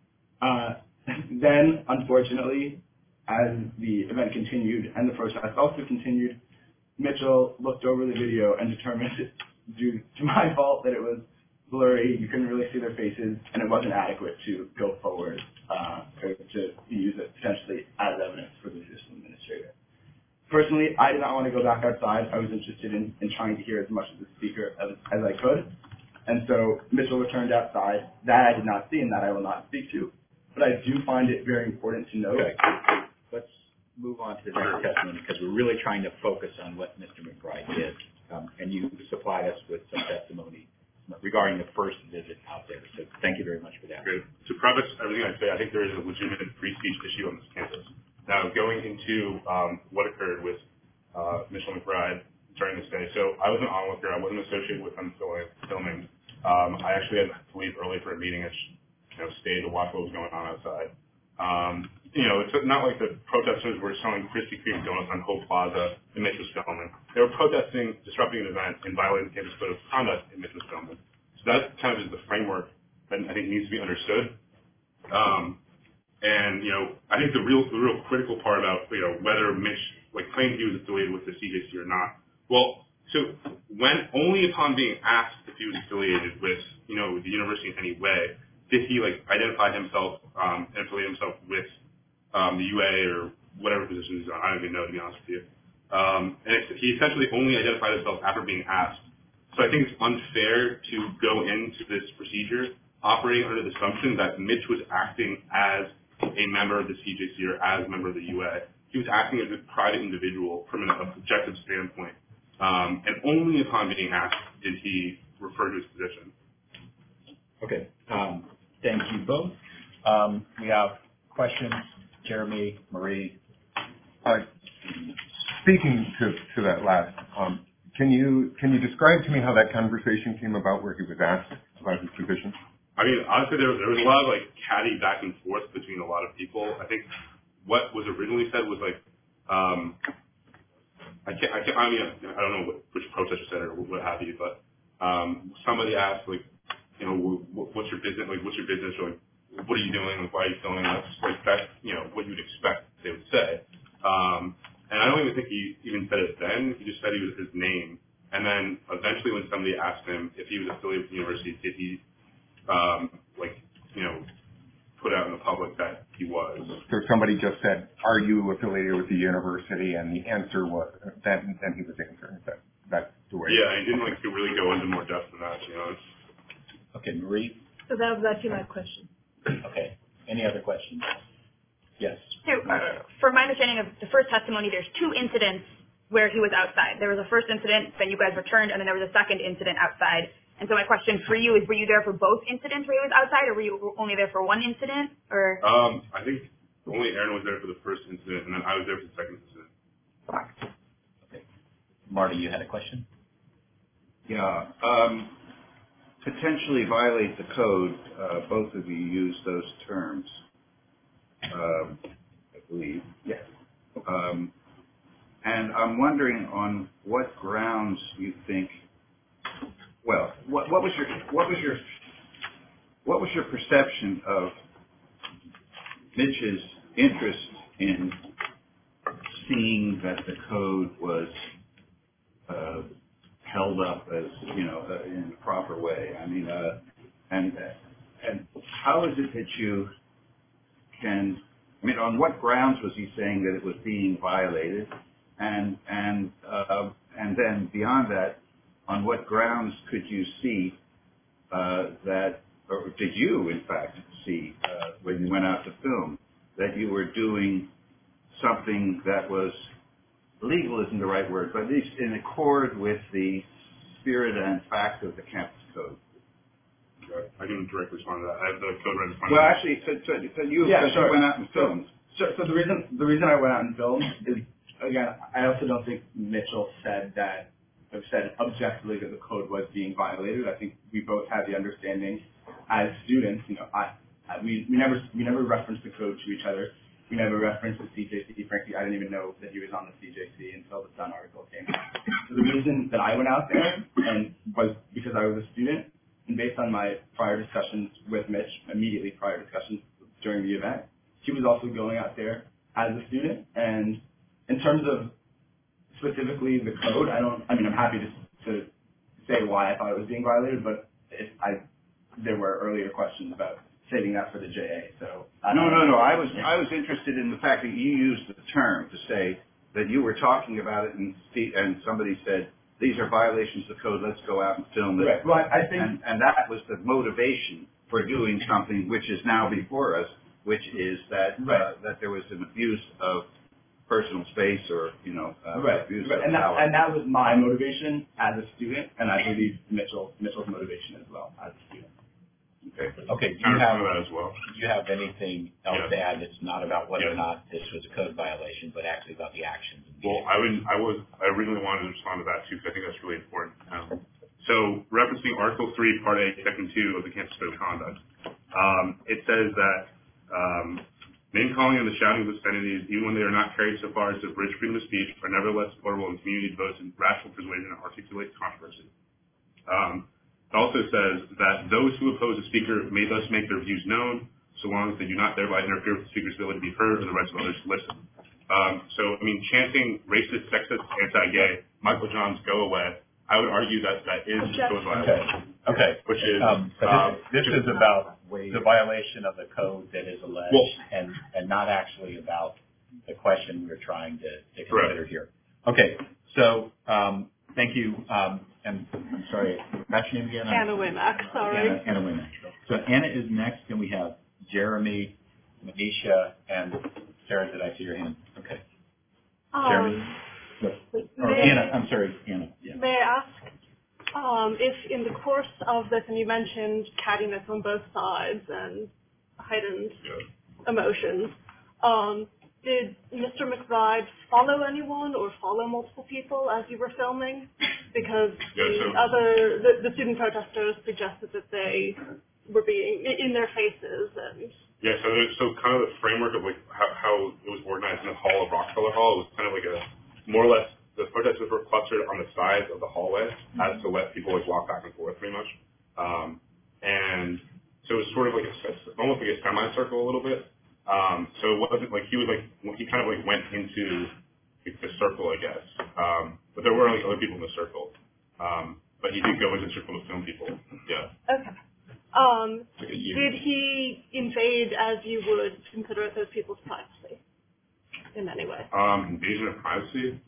Speaker 21: Then, unfortunately, as the event continued and the protest also continued, Mitchell looked over the video and determined, due to my fault, that it was blurry, you couldn't really see their faces, and it wasn't adequate to go forward, or to use it potentially as evidence for the judicial administrator. Personally, I did not want to go back outside. I was interested in trying to hear as much of the speaker as I could. And so Mitchell returned outside. That I did not see and that I will not speak to. But I do find it very important to note.
Speaker 2: Okay. Let's move on to the next testimony, because we're really trying to focus on what Mr. McBride did. And you supplied us with some testimony regarding the first visit out there. So thank you very much for that.
Speaker 20: Good. To preface everything I say, I think there is a legitimate free speech issue on this campus. Now, going into what occurred with Mitchell McBride during this day. So I was an onlooker. I wasn't associated with them filming. I actually had to leave early for a meeting. I stayed to watch what was going on outside. It's not like the protesters were selling Krispy Kreme donuts on Hope Plaza and Mitch was filming. They were protesting, disrupting an event, and violating the campus code of conduct and Mitch was filming. So that kind of is the framework that I think needs to be understood. And I think the real critical part about whether Mitch claimed he was affiliated with the CJC or not. Well, so when only upon being asked if he was affiliated with the university in any way did he identify himself and affiliate himself with the UA or whatever position he's on. I don't even know, to be honest with you. He essentially only identified himself after being asked. So I think it's unfair to go into this procedure operating under the assumption that Mitch was acting as a member of the CJC or as a member of the UA. He was acting as a private individual from an objective standpoint. And only upon being asked did he refer to his position.
Speaker 2: Okay. Thank you both. We have questions. Jeremy, Marie.
Speaker 8: Speaking to that last, can you describe to me how that conversation came about where he was asked about his position?
Speaker 20: I mean, honestly, there was a lot of like catty back and forth between a lot of people. I think what was originally said was like, I don't know which protester said it or what have you, but somebody asked like, you know, what's your business? Like, what's your business? Or like, what are you doing? Like, why are you filming? That's you know what you'd expect they would say. And I don't even think he even said it then. He just said he was his name. And then eventually, when somebody asked him if he was affiliated with the university, did he put out in the public that he was.
Speaker 8: So somebody just said, "Are you affiliated with the university?" And the answer was that, then he was answering that. That's the way.
Speaker 20: Yeah, he didn't really go into more depth than that, to be honest.
Speaker 2: Okay, Marie.
Speaker 11: So that was actually my question.
Speaker 2: Okay. Any other questions? Yes.
Speaker 12: So, from my understanding of the first testimony, there's two incidents where he was outside. There was a first incident that you guys returned, and then there was a second incident outside. And so my question for you is, were you there for both incidents where he was outside, or were you only there for one incident? Or
Speaker 20: I think only Aaron was there for the first incident, and then I was there for the second incident.
Speaker 2: Okay. Marty, you had a question?
Speaker 7: Yeah. Potentially violate the code. Both of you used those terms, I believe.
Speaker 19: Yes.
Speaker 7: And I'm wondering on what grounds you think. Well, what was your perception of Mitch's interest in seeing that the code was held up as in the proper way? I mean, and how is it that you can? I mean, on what grounds was he saying that it was being violated? And then beyond that, on what grounds could you see that, or did you in fact see when you went out to film that you were doing something that was legal isn't the right word, but at least in accord with the spirit and fact of the campus code?
Speaker 20: I can directly respond to that. I have the code right in front of me.
Speaker 7: Well, actually, so you went out and filmed.
Speaker 19: So the reason I went out and filmed is, again, I also don't think Mitchell said objectively that the code was being violated. I think we both had the understanding as students. We never referenced the code to each other. We never referenced the CJC. Frankly, I didn't even know that he was on the CJC until the Sun article came out. So the reason that I went out there was because I was a student, and based on my prior discussions with Mitch, immediately prior discussions during the event, he was also going out there as a student. And in terms of specifically the code, I'm happy to say why I thought it was being violated, but there were earlier questions about saving that for the JA. So
Speaker 7: No. I was interested in the fact that you used the term to say that you were talking about it, and somebody said these are violations of the code. Let's go out and film it.
Speaker 19: Right. Well, I think,
Speaker 7: and that was the motivation for doing something which is now before us, which is that that there was an abuse of personal space or abuse of power.
Speaker 19: And that was my motivation as a student, and I believe Mitchell's motivation as well as a student.
Speaker 2: Okay. Do you have anything else to add that's not about whether or not this was a code violation, but actually about the actions?
Speaker 20: Well, I originally wanted to respond to that too, because I think that's really important. So referencing Article 3, Part A, Section 2 of the Campus Code of Conduct, it says that name-calling and the shouting of obscenities, even when they are not carried so far as to abridge freedom of speech, are nevertheless supportable in community votes and rational persuasion and articulate controversy. It also says that those who oppose a speaker may thus make their views known, so long as they do not thereby interfere with the speaker's ability to be heard or the rights of others to listen. Chanting racist, sexist, anti-gay, Michael John's "Go Away," I would argue that is a code violation.
Speaker 2: Okay.
Speaker 20: Which is
Speaker 2: this is about the violation of the code that is alleged, and not actually about
Speaker 6: the question we're trying to consider here. Okay, so thank you. And I'm sorry, what's your name again?
Speaker 11: Anna Waymack, sorry.
Speaker 6: Anna Waymack. So Anna is next, and we have Jeremy, Manisha, and Sarah. Did I see your hand? Okay. Jeremy. Anna. I'm sorry, Anna. Yeah.
Speaker 11: May I ask if in the course of this, and you mentioned cattiness on both sides and heightened emotions, did Mr. McBride follow anyone or follow multiple people as you were filming? Because the student protesters suggested that they were being in their faces and.
Speaker 20: Yeah, so kind of the framework of like how it was organized in the hall of Rockefeller Hall, it was kind of like a more or less the protesters were clustered on the sides of the hallway as to let people like walk back and forth pretty much. And so it was sort of like almost like a semicircle a little bit. So it wasn't like he kind of like went into like, the circle, I guess. But there were like other people in the circle. But he did go into the circle to film people. Yeah.
Speaker 11: Okay. Did he invade, as you would consider it, those people's privacy in any way?
Speaker 20: Invasion of privacy?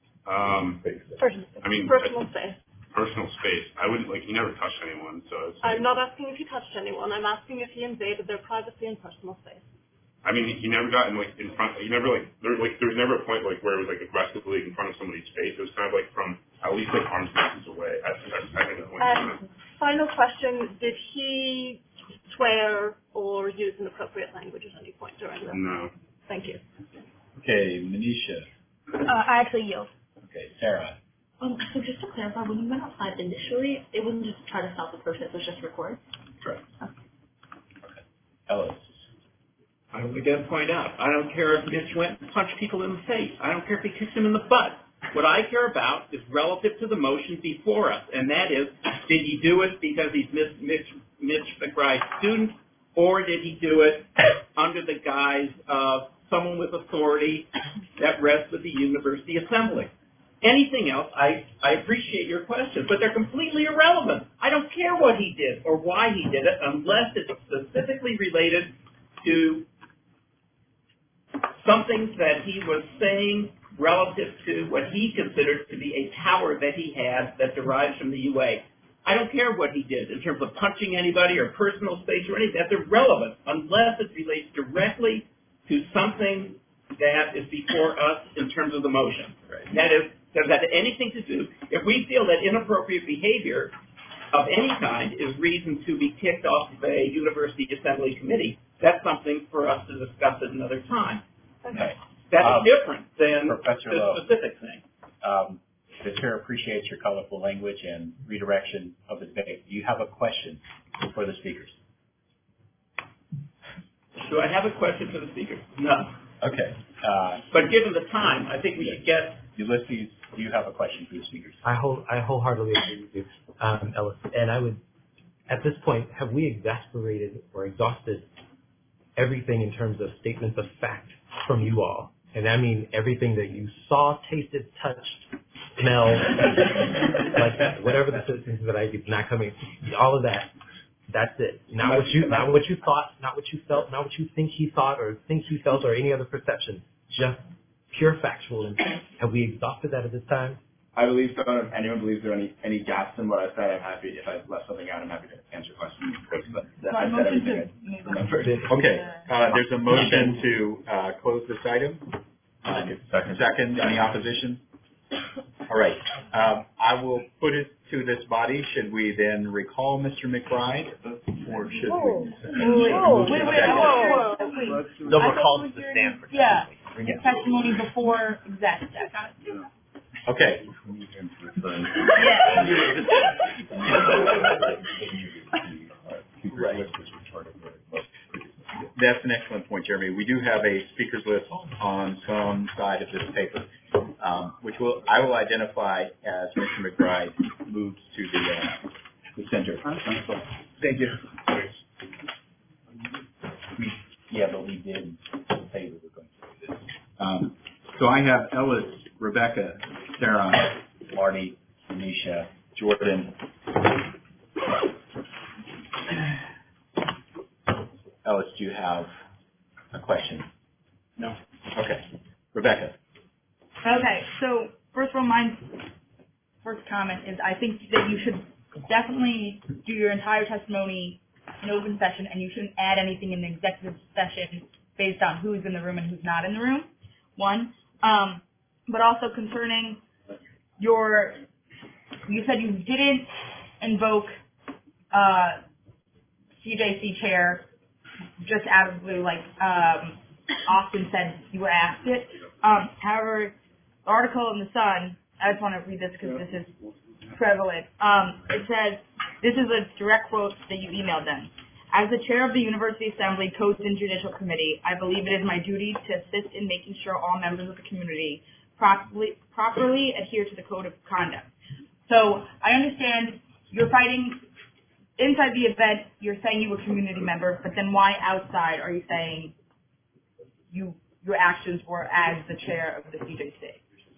Speaker 11: Personal space.
Speaker 20: Personal space. I wouldn't he never touched anyone, so it's
Speaker 11: I'm not asking if he touched anyone. I'm asking if he invaded their privacy and personal space.
Speaker 20: I mean, he never got in in front. He never there was never a point where it was aggressively in front of somebody's face. It was kind of from at least arm's distance away. I think the point.
Speaker 11: Final question: did he swear or use inappropriate language at any point during this?
Speaker 20: No.
Speaker 11: Thank you.
Speaker 6: Okay, Manisha.
Speaker 12: I actually yield.
Speaker 6: Okay, Sarah.
Speaker 14: So just to clarify, when you went outside initially, it wasn't just to try to stop the protest, it was just record?
Speaker 6: Correct.
Speaker 14: Okay.
Speaker 6: Ellis.
Speaker 15: I would again point out, I don't care if Mitch went and punched people in the face. I don't care if he kicked them in the butt. What I care about is relative to the motion before us, and that is, did he do it because he's Mitch McBride's student, or did he do it under the guise of someone with authority that rests with the University Assembly? Anything else, I appreciate your questions, but they're completely irrelevant. I don't care what he did or why he did it unless it's specifically related to something that he was saying relative to what he considered to be a power that he had that derives from the UA. I don't care what he did in terms of punching anybody or personal space or anything. That's irrelevant unless it relates directly to something that is before us in terms of the motion. Right. That is, does that have anything to do? If we feel that inappropriate behavior of any kind is reason to be kicked off of a University Assembly committee, that's something for us to discuss at another time.
Speaker 6: Okay.
Speaker 15: That's different than
Speaker 6: Professor
Speaker 15: the
Speaker 6: Lowe.
Speaker 15: specific thing.
Speaker 6: The chair appreciates your colorful language and redirection of the debate. Do you have a question for the speakers?
Speaker 15: Do I have a question for the speakers? No.
Speaker 6: Okay.
Speaker 15: But given the time, I think we should get...
Speaker 6: Ulysses, do you have a question for the speakers?
Speaker 5: I wholeheartedly agree with you, Ellis. And I would, at this point, have we exasperated or exhausted everything in terms of statements of fact from you all? And I mean everything that you saw, tasted, touched, smelled, like that, whatever the citizens that I did not coming, all of that. That's it. Not what you thought, not what you felt, not what you think he thought or think he felt or any other perception. Just pure factual. And have we exhausted that at this time?
Speaker 21: I believe so. If anyone believes there are any gaps in what I said, I'm happy. If I left something out, I'm happy to answer questions. But I said everything I remembered.
Speaker 6: Okay. There's a motion to close this item. Second. Any opposition? All right. I will put it to this body. Should we then recall Mr. McBride, or should we?
Speaker 18: The recall to the stand for
Speaker 10: testimony. Testimony before exec.
Speaker 6: Okay. Right. That's an excellent point, Jeremy. We do have a speakers list on some side of this paper, which I will identify as Mr. McBride moves to the center. Thank you. But we did say we were going to do this. So I have Ellis, Rebecca, Sarah, Marty, Anisha, Jordan. Ellis, do you have a question?
Speaker 15: No.
Speaker 6: Okay.
Speaker 2: Rebecca.
Speaker 10: Okay, so first of all, my first comment is I think that you should definitely do your entire testimony in open session, and you shouldn't add anything in the executive session based on who's in the room and who's not in the room. One, but also concerning you said you didn't invoke CJC chair just out of the blue, like Austin said you would ask it. However, the article in the Sun, I just want to read this because this is prevalent. It says, this is a direct quote that you emailed them. As the chair of the University Assembly Codes and Judicial Committee, I believe it is my duty to assist in making sure all members of the community properly adhere to the code of conduct. So I understand you're fighting inside the event, you're saying you were a community member, but then why outside are you saying your actions were as the chair of the CJC?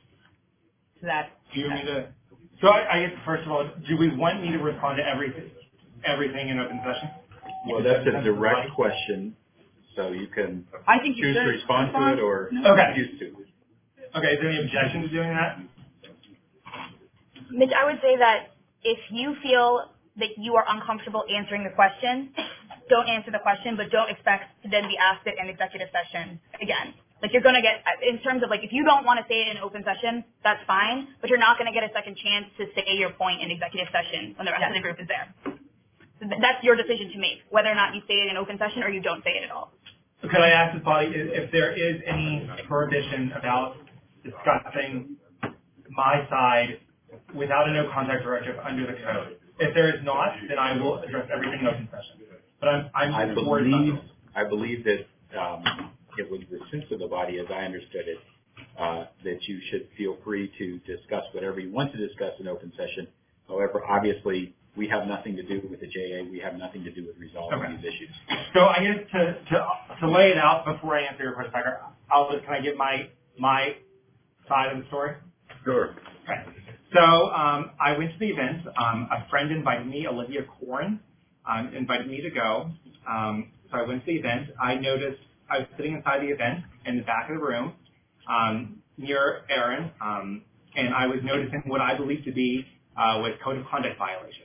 Speaker 10: So that.
Speaker 19: Do you want me to? So I guess first of all, do we want me to respond to everything in open session?
Speaker 2: Well, that's a direct question, so you can
Speaker 10: I think you
Speaker 2: choose to
Speaker 10: should
Speaker 2: respond to it or
Speaker 19: Okay.
Speaker 2: refuse to.
Speaker 19: Okay, is there any objection to doing that?
Speaker 12: Mitch, I would say that if you feel that you are uncomfortable answering the question, don't answer the question, but don't expect to then be asked it in executive session again. Like you're going to get, in terms of like, if you don't want to say it in open session, that's fine, but you're not going to get a second chance to say your point in executive session when the rest of the group is there. So that's your decision to make, whether or not you say it in open session or you don't say it at all.
Speaker 19: So could I ask this body if there is any prohibition about discussing my side without a no contact directive under the code? If there is not, then I will address everything in open session. But
Speaker 2: I believe that it was the sense of the body, as I understood it, that you should feel free to discuss whatever you want to discuss in open session. However, obviously, we have nothing to do with the JA. We have nothing to do with resolving these issues.
Speaker 19: So I guess to lay it out before I answer your question, Becker, can I give my side of the story?
Speaker 2: Sure.
Speaker 19: Okay. So I went to the event. A friend invited me, Olivia Corrin, invited me to go. So I went to the event. I noticed I was sitting inside the event in the back of the room near Aaron, and I was noticing what I believe to be was code of conduct violation.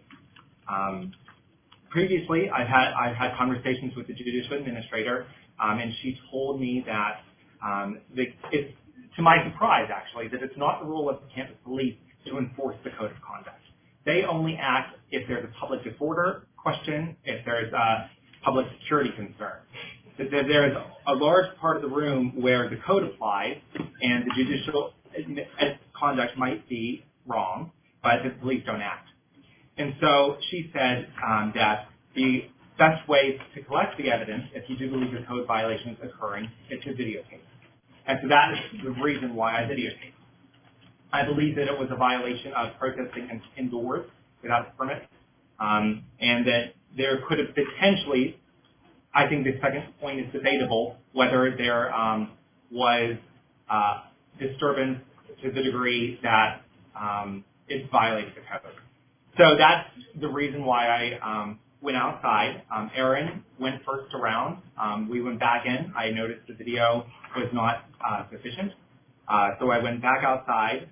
Speaker 19: Previously, I've had conversations with the judicial administrator, and she told me that it's, to my surprise, actually, that it's not the role of the campus police to enforce the code of conduct. They only act if there's a public disorder question, if there's a public security concern. There's a large part of the room where the code applies, and the judicial conduct might be wrong, but the police don't act. And so she said that the best way to collect the evidence, if you do believe a code violation is occurring, is to videotape. And so that is the reason why I videotaped. I believe that it was a violation of protesting indoors without a permit, and that there could have potentially, I think the second point is debatable, whether there was disturbance to the degree that it violated the code. So that's the reason why I went outside. Aaron went first around. We went back in. I noticed the video was not sufficient. So I went back outside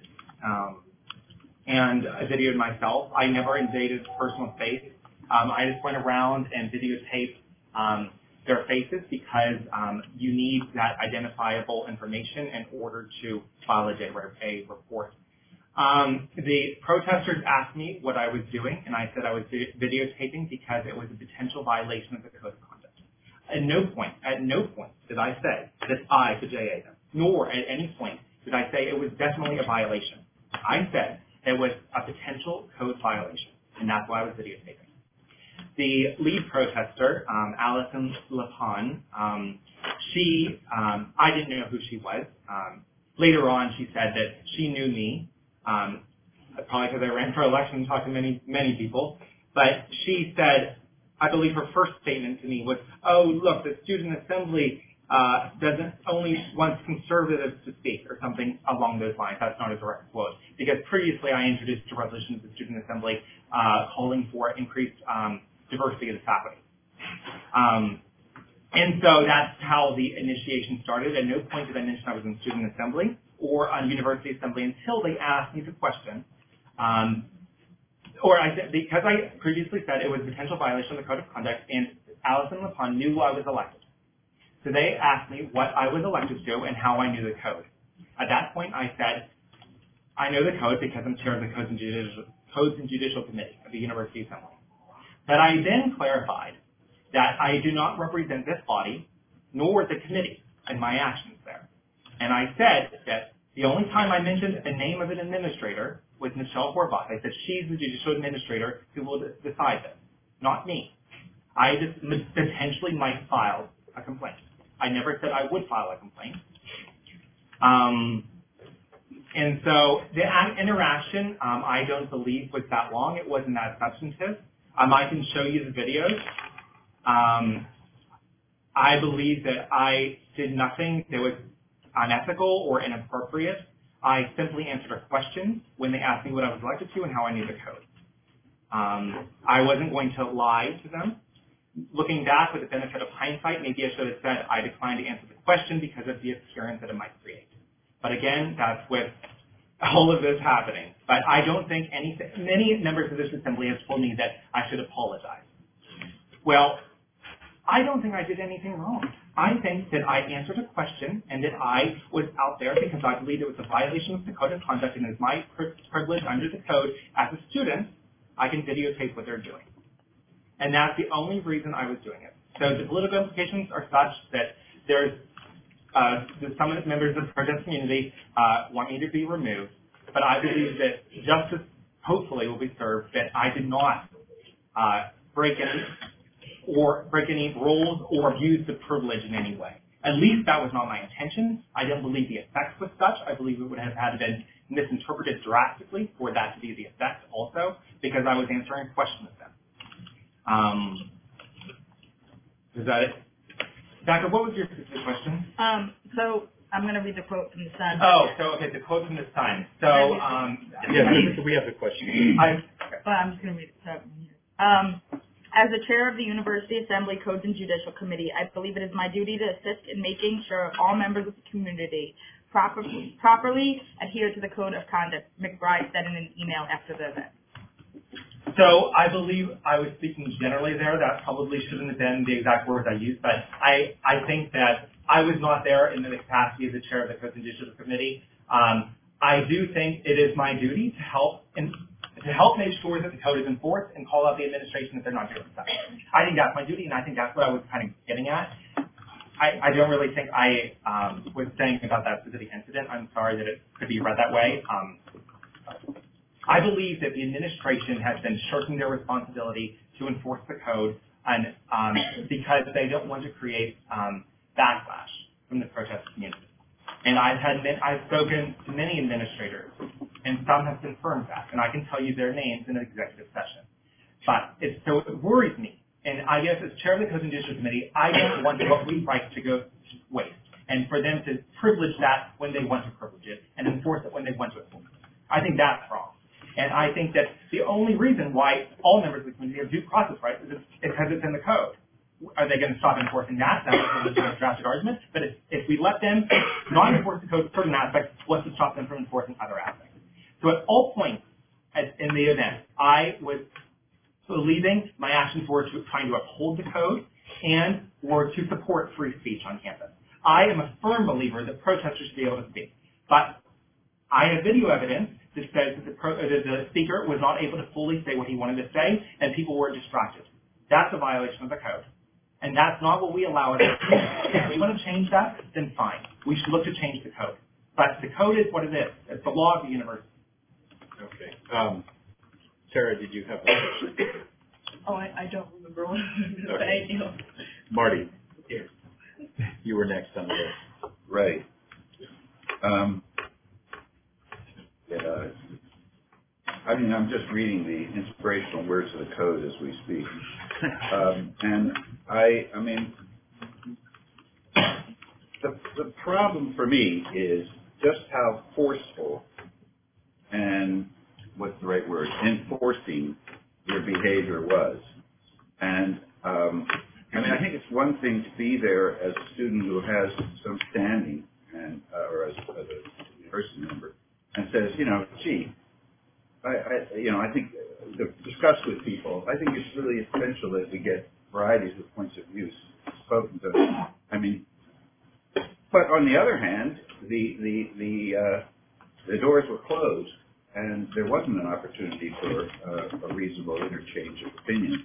Speaker 19: and I videoed myself. I never invaded personal space. I just went around and videotaped their faces because you need that identifiable information in order to file a report. The protesters asked me what I was doing, and I said I was videotaping because it was a potential violation of the code of conduct. At no point did I say that I could JA them, nor at any point did I say it was definitely a violation. I said it was a potential code violation, and that's why I was videotaping. The lead protester, Allison LaPon, I didn't know who she was. Later on, she said that she knew me, probably because I ran for election and talked to many, many people. But she said, I believe her first statement to me was, oh, look, the student assembly doesn't only wants conservatives to speak, or something along those lines. That's not a direct quote. Because previously I introduced a resolution to the student assembly calling for increased diversity of the faculty. And so that's how the initiation started. At no point did I mention I was in student assembly or on university assembly until they asked me the question. Or I said, because I previously said it was a potential violation of the code of conduct, and Allison LaPone knew I was elected. So they asked me what I was elected to and how I knew the code. At that point, I said, I know the code because I'm chair of the Codes and Judicial Committee of the University Assembly. But I then clarified that I do not represent this body, nor the committee in my actions there. And I said that the only time I mentioned a name of an administrator was Michelle Horvath. I said she's the judicial administrator who will decide this, not me. I just potentially might file a complaint. I never said I would file a complaint. And so the interaction, I don't believe was that long. It wasn't that substantive. I can show you the videos. I believe that I did nothing that was unethical or inappropriate. I simply answered a question when they asked me what I was elected to and how I knew the code. I wasn't going to lie to them. Looking back with the benefit of hindsight, maybe I should have said I declined to answer the question because of the appearance that it might create. But again, that's with all of this happening. But I don't think many members of this assembly have told me that I should apologize. Well, I don't think I did anything wrong. I think that I answered a question and that I was out there because I believed it was a violation of the code of conduct, and it's my privilege under the code as a student, I can videotape what they're doing. And that's the only reason I was doing it. So the political implications are such that there's some members of the protest community want me to be removed, but I believe that justice hopefully will be served, that I did not break any rules or abuse the privilege in any way. At least that was not my intention. I don't believe the effect was such. I believe it would have had been misinterpreted drastically for that to be the effect also, because I was answering a question with them. Is that it? Becca, what was your specific question?
Speaker 10: So I'm going to read the quote from the Sun.
Speaker 19: Okay, the quote from the Sun. So,
Speaker 2: we have the question.
Speaker 10: I'm just going to read it. As the chair of the University Assembly Codes and Judicial Committee, I believe it is my duty to assist in making sure all members of the community properly adhere to the code of conduct, McBride said in an email after the event.
Speaker 19: So I believe I was speaking generally there. That probably shouldn't have been the exact words I used, but I think that I was not there in the capacity of the chair of the Codes and Judicial Committee. I do think it is my duty to help make sure that the code is enforced and call out the administration if they're not doing something. I think that's my duty, and I think that's what I was kind of getting at. I don't really think I was saying about that specific incident. I'm sorry that it could be read that way. I believe that the administration has been shirking their responsibility to enforce the code, and because they don't want to create backlash from the protest community. And I've spoken to many administrators, and some have confirmed that, and I can tell you their names in an executive session. But so it worries me, and I guess as chair of the Codes and Judicial Committee, I don't want what we write to go to waste, and for them to privilege that when they want to privilege it, and enforce it when they want to enforce it. I think that's wrong. And I think that the only reason why all members of the community have due process rights is because it's in the code. Are they going to stop enforcing that? That's a drastic argument. But if we let them not enforce the code in certain aspects, what's to stop them from enforcing other aspects? So at all points in the event, I was believing my actions were trying to uphold the code and were to support free speech on campus. I am a firm believer that protesters should be able to speak. But I have video evidence that says that the speaker was not able to fully say what he wanted to say, and people were distracted. That's a violation of the code. And that's not what we allow it. If we want to change that, then fine. We should look to change the code. But the code is what it is. It's the law of the university.
Speaker 2: Okay. Sarah, did you have a question?
Speaker 14: I don't remember what
Speaker 2: Okay. Marty, you were next on the list.
Speaker 7: Right. I'm just reading the inspirational words of the code as we speak. And the problem for me is just how forceful and what's the right word, enforcing your behavior was. And I mean, I think it's one thing to be there as a student who has some standing and or as a university member and says, gee, I think to discuss with people, I think it's really essential that we get varieties of points of view spoken to. I mean, but on the other hand, the doors were closed and there wasn't an opportunity for a reasonable interchange of opinions.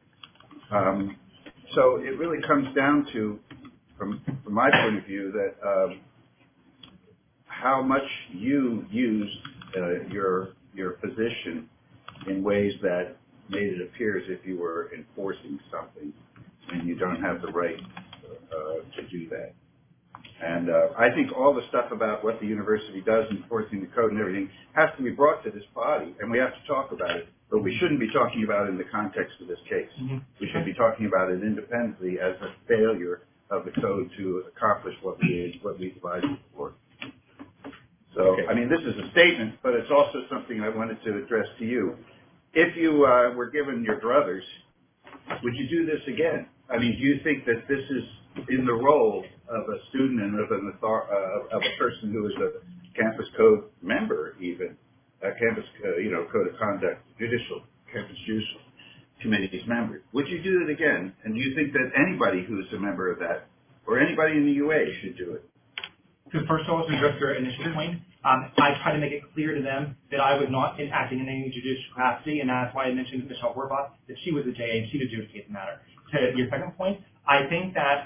Speaker 7: So it really comes down to, from my point of view, that how much you used your position in ways that made it appear as if you were enforcing something, and you don't have the right to do that. And I think all the stuff about what the university does, enforcing the code and everything, has to be brought to this body, and we have to talk about it. But we shouldn't be talking about it in the context of this case. Mm-hmm. We should be talking about it independently as a failure of the code to accomplish what we advised for. So, I mean, this is a statement, but it's also something I wanted to address to you. If you were given your druthers, would you do this again? I mean, do you think that this is in the role of a student and of a person who is a campus code member, even a campus, code of conduct, campus judicial committee's member? Would you do it again? And do you think that anybody who is a member of that, or anybody in the UA, should do it?
Speaker 19: Because first of all, to address your initial point, I try to make it clear to them that I was not acting in any judicial capacity, and that's why I mentioned Michelle Warboth, that she was a JA and she'd adjudicate the matter. To your second point, I think that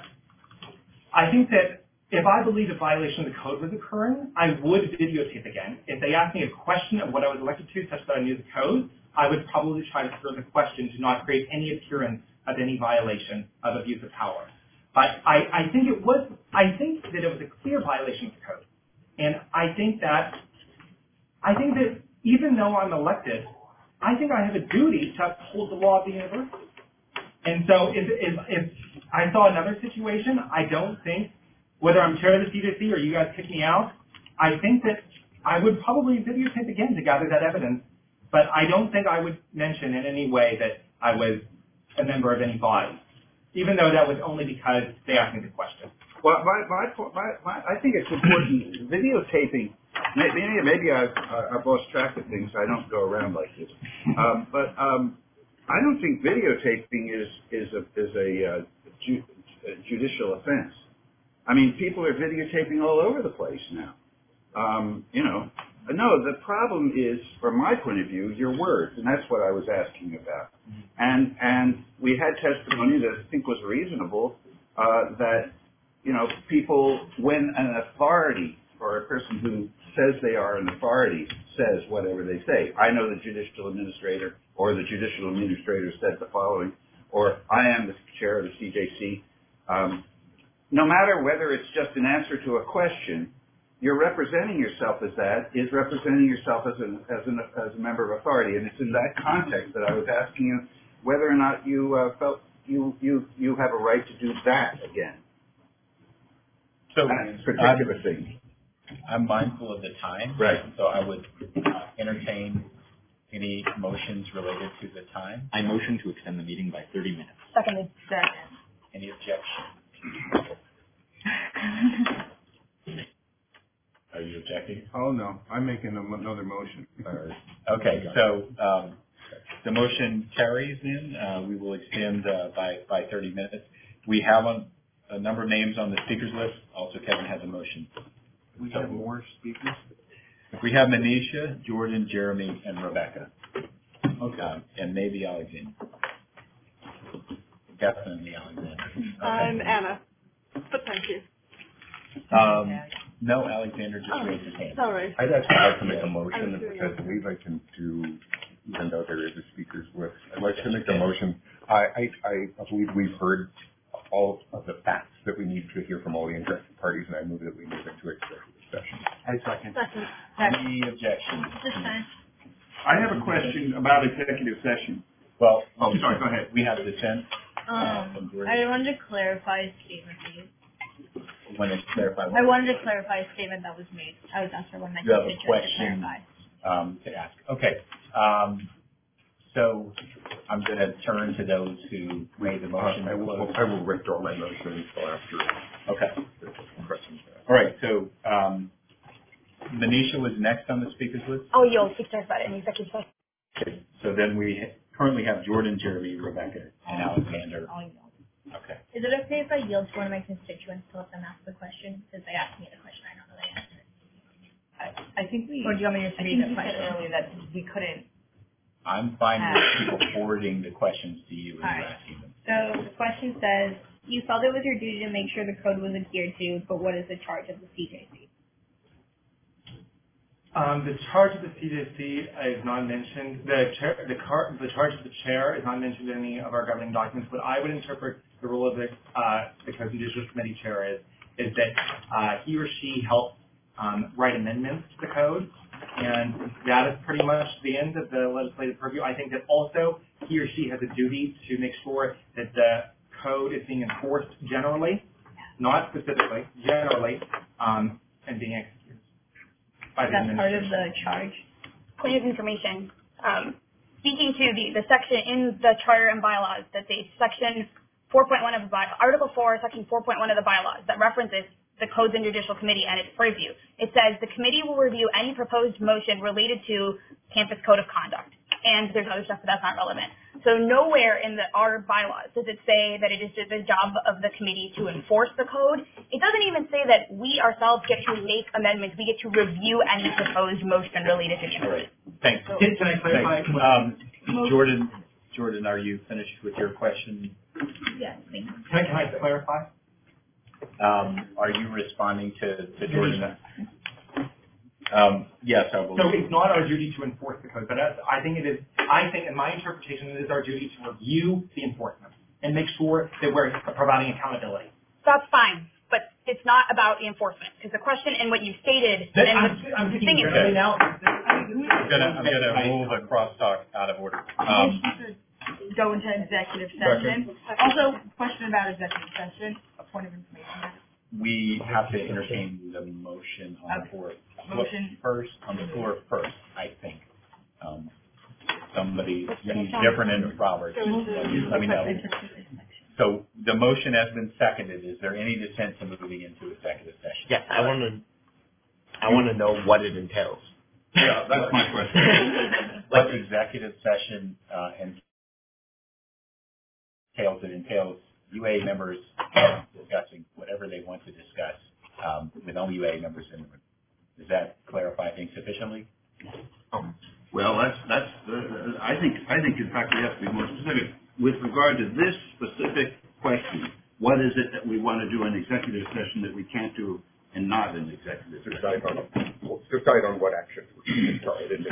Speaker 19: if I believed a violation of the code was occurring, I would videotape again. If they asked me a question of what I was elected to, such that I knew the code, I would probably try to throw the question to not create any appearance of any violation of abuse of power. But I think that it was a clear violation of the code. And I think that even though I'm elected, I think I have a duty to uphold the law of the university. And so if I saw another situation, I don't think, whether I'm chair of the CJC or you guys kick me out, I think that I would probably videotape again to gather that evidence. But I don't think I would mention in any way that I was a member of any body, even though that was only because they asked me the question.
Speaker 7: Well, I think it's important. Videotaping, maybe I've lost track of things. I don't go around like this. But I don't think videotaping is a judicial offense. I mean, people are videotaping all over the place now. No, the problem is, from my point of view, your words, and that's what I was asking about. And we had testimony that I think was reasonable, that, people, when an authority or a person who says they are an authority says whatever they say. I know the judicial administrator, or the judicial administrator said the following, or I am the chair of the CJC. No matter whether it's just an answer to a question, you're representing yourself as that is representing yourself as a member of authority, and it's in that context that I was asking you whether or not you felt you have a right to do that again.
Speaker 6: So
Speaker 7: that particular thing.
Speaker 6: I'm mindful of the time,
Speaker 7: right?
Speaker 6: So I would entertain any motions related to the time.
Speaker 2: I motion to extend the meeting by 30 minutes.
Speaker 12: Second.
Speaker 6: Any objection? Are you objecting?
Speaker 13: Oh, no. I'm making another motion.
Speaker 6: Okay, so the motion carries then. We will extend by 30 minutes. We have a number of names on the speakers list. Also, Kevin has a motion.
Speaker 13: We have more speakers?
Speaker 6: We have Manisha, Jordan, Jeremy, and Rebecca. Okay. And maybe Alexander. Definitely Alexander. Okay.
Speaker 11: I'm Anna, but thank you.
Speaker 6: No, Alexander just raised his hand.
Speaker 11: Sorry.
Speaker 8: I'd actually like to make a motion, which I believe I can do, even though there is a speakers list. I'd like to make a motion. I believe we've heard all of the facts that we need to hear from all the interested parties, and I move that we move into executive session.
Speaker 13: I second.
Speaker 6: Any objections?
Speaker 13: I have a question about executive session.
Speaker 6: Well,
Speaker 13: sorry, go ahead.
Speaker 6: We have dissent.
Speaker 10: I wanted to clarify a statement, please.
Speaker 6: I wanted
Speaker 10: to clarify a statement that was made. I was asked for one
Speaker 6: You have a question to ask. Okay. So
Speaker 2: I'm going to turn to those who made the motion.
Speaker 8: I will withdraw my motion until after.
Speaker 2: Okay.
Speaker 8: the questions.
Speaker 6: All right. So Manisha was next on the speakers list.
Speaker 12: Oh, you'll speak to us about it in executive session.
Speaker 6: Okay. So then we currently have Jordan, Jeremy, Rebecca, and Alexander. Okay.
Speaker 14: Is it okay if I yield to one of my constituents to let them ask the question? Because they asked me the question, I don't know the answer.
Speaker 10: I think we.
Speaker 14: Or do you want me to
Speaker 10: I
Speaker 14: read
Speaker 10: think
Speaker 14: the
Speaker 10: you said
Speaker 14: question?
Speaker 10: earlier that we couldn't.
Speaker 2: I'm fine with people forwarding the questions to you and
Speaker 14: All
Speaker 2: you
Speaker 14: right.
Speaker 2: asking them.
Speaker 14: So the question says, you felt it was your duty to make sure the code was adhered to, but what is the charge of the CJC?
Speaker 19: The charge of the CJC is not mentioned. The charge of the chair is not mentioned in any of our governing documents. What I would interpret the role of the Code and Judicial Committee chair is that he or she helps write amendments to the code, and that is pretty much the end of the legislative purview. I think that also he or she has a duty to make sure that the code is being enforced generally, not specifically, generally, and being executed by the
Speaker 14: That's part of
Speaker 19: administration.
Speaker 14: the charge.
Speaker 12: Point of information. Speaking to the section in the charter and bylaws, that the section 4.1 of the bylaw, Article 4, Section 4.1 of the bylaws that references the Codes and Judicial Committee and its purview. It says the committee will review any proposed motion related to campus code of conduct. And there's other stuff, but that's not relevant. So nowhere in our bylaws does it say that it is the job of the committee to enforce the code. It doesn't even say that we ourselves get to make amendments. We get to review any proposed motion related to the
Speaker 6: All right. Thanks.
Speaker 15: Can I clarify?
Speaker 6: Jordan, are you finished with your question?
Speaker 14: Yes, thank you.
Speaker 19: Can I clarify?
Speaker 6: Are you responding to Jordan? Yes, I will.
Speaker 19: So it's not our duty to enforce the code, but I think in my interpretation, it is our duty to review the enforcement and make sure that we're providing accountability.
Speaker 12: That's fine, but it's not about the enforcement, because the question and what you stated,
Speaker 19: I'm
Speaker 12: the thing is,
Speaker 19: now.
Speaker 6: I'm gonna move a crosstalk out of order.
Speaker 10: Go into executive session. Also, question about executive session, a point of information.
Speaker 2: We have to entertain the motion on the floor.
Speaker 10: Motion.
Speaker 2: On the floor first, I think. Somebody different in Robert. Let me know. So the motion has been seconded. Is there any dissent to moving into executive session?
Speaker 18: Yes, I want to know what it entails.
Speaker 7: Yeah, that's my question.
Speaker 2: What executive session entails? It entails UA members discussing whatever they want to discuss with only UA members in the room. Does that clarify things sufficiently?
Speaker 7: Well, that's I think in fact we have to be more specific. With regard to this specific question, what is it that we want to do in executive session that we can't do and not in executive session?
Speaker 8: Decide on what action we started into.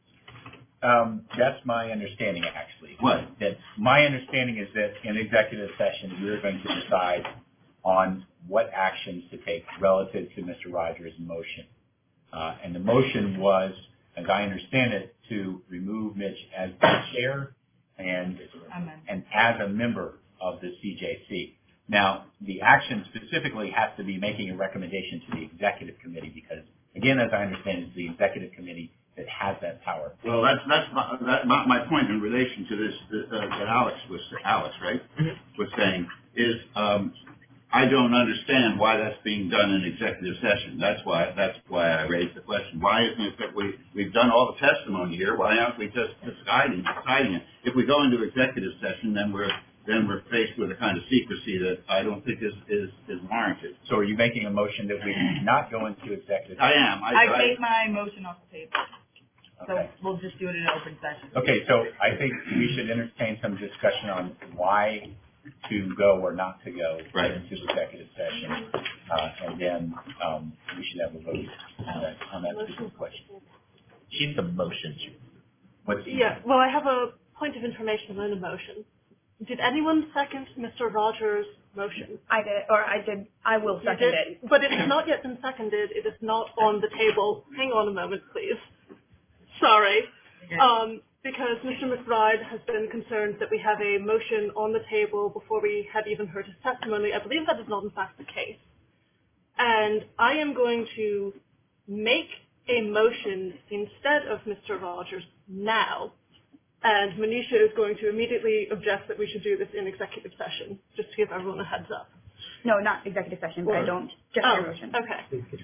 Speaker 2: That's my understanding, actually.
Speaker 7: What?
Speaker 2: That my understanding is that in executive session, we're going to decide on what actions to take relative to Mr. Rogers' motion. And the motion was, as I understand it, to remove Mitch as the chair and as a member of the CJC. Now, the action specifically has to be making a recommendation to the executive committee because, again, as I understand, it's the executive committee that has that power.
Speaker 7: Well, that's my point in relation to this that Alex, right, was saying is I don't understand why that's being done in executive session. That's why I raised the question. Why isn't it that we've done all the testimony here? Why aren't we just deciding it? If we go into executive session, then we're faced with a kind of secrecy that I don't think is warranted.
Speaker 2: So are you making a motion that we not go into executive session?
Speaker 7: I am.
Speaker 10: I take my motion off the table.
Speaker 2: Okay.
Speaker 10: So we'll just do it in an open session.
Speaker 2: Okay, so I think we should entertain some discussion on why to go or not to go into executive session, and then we should have a vote on that specific question.
Speaker 18: She's the motion.
Speaker 11: Yeah, well, I have a point of information and a motion. Did anyone second Mr. Rogers' motion?
Speaker 12: I did. I will second it.
Speaker 11: But it has not yet been seconded. It is not on the table. Hang on a moment, please. Sorry. Because Mr. McBride has been concerned that we have a motion on the table before we had even heard his testimony. I believe that is not in fact the case. And I am going to make a motion instead of Mr. Rogers now And Manisha is going to immediately object that we should do this in executive session, just to give everyone a heads up.
Speaker 12: No, not executive session, but I don't. Just your motion.
Speaker 11: Okay.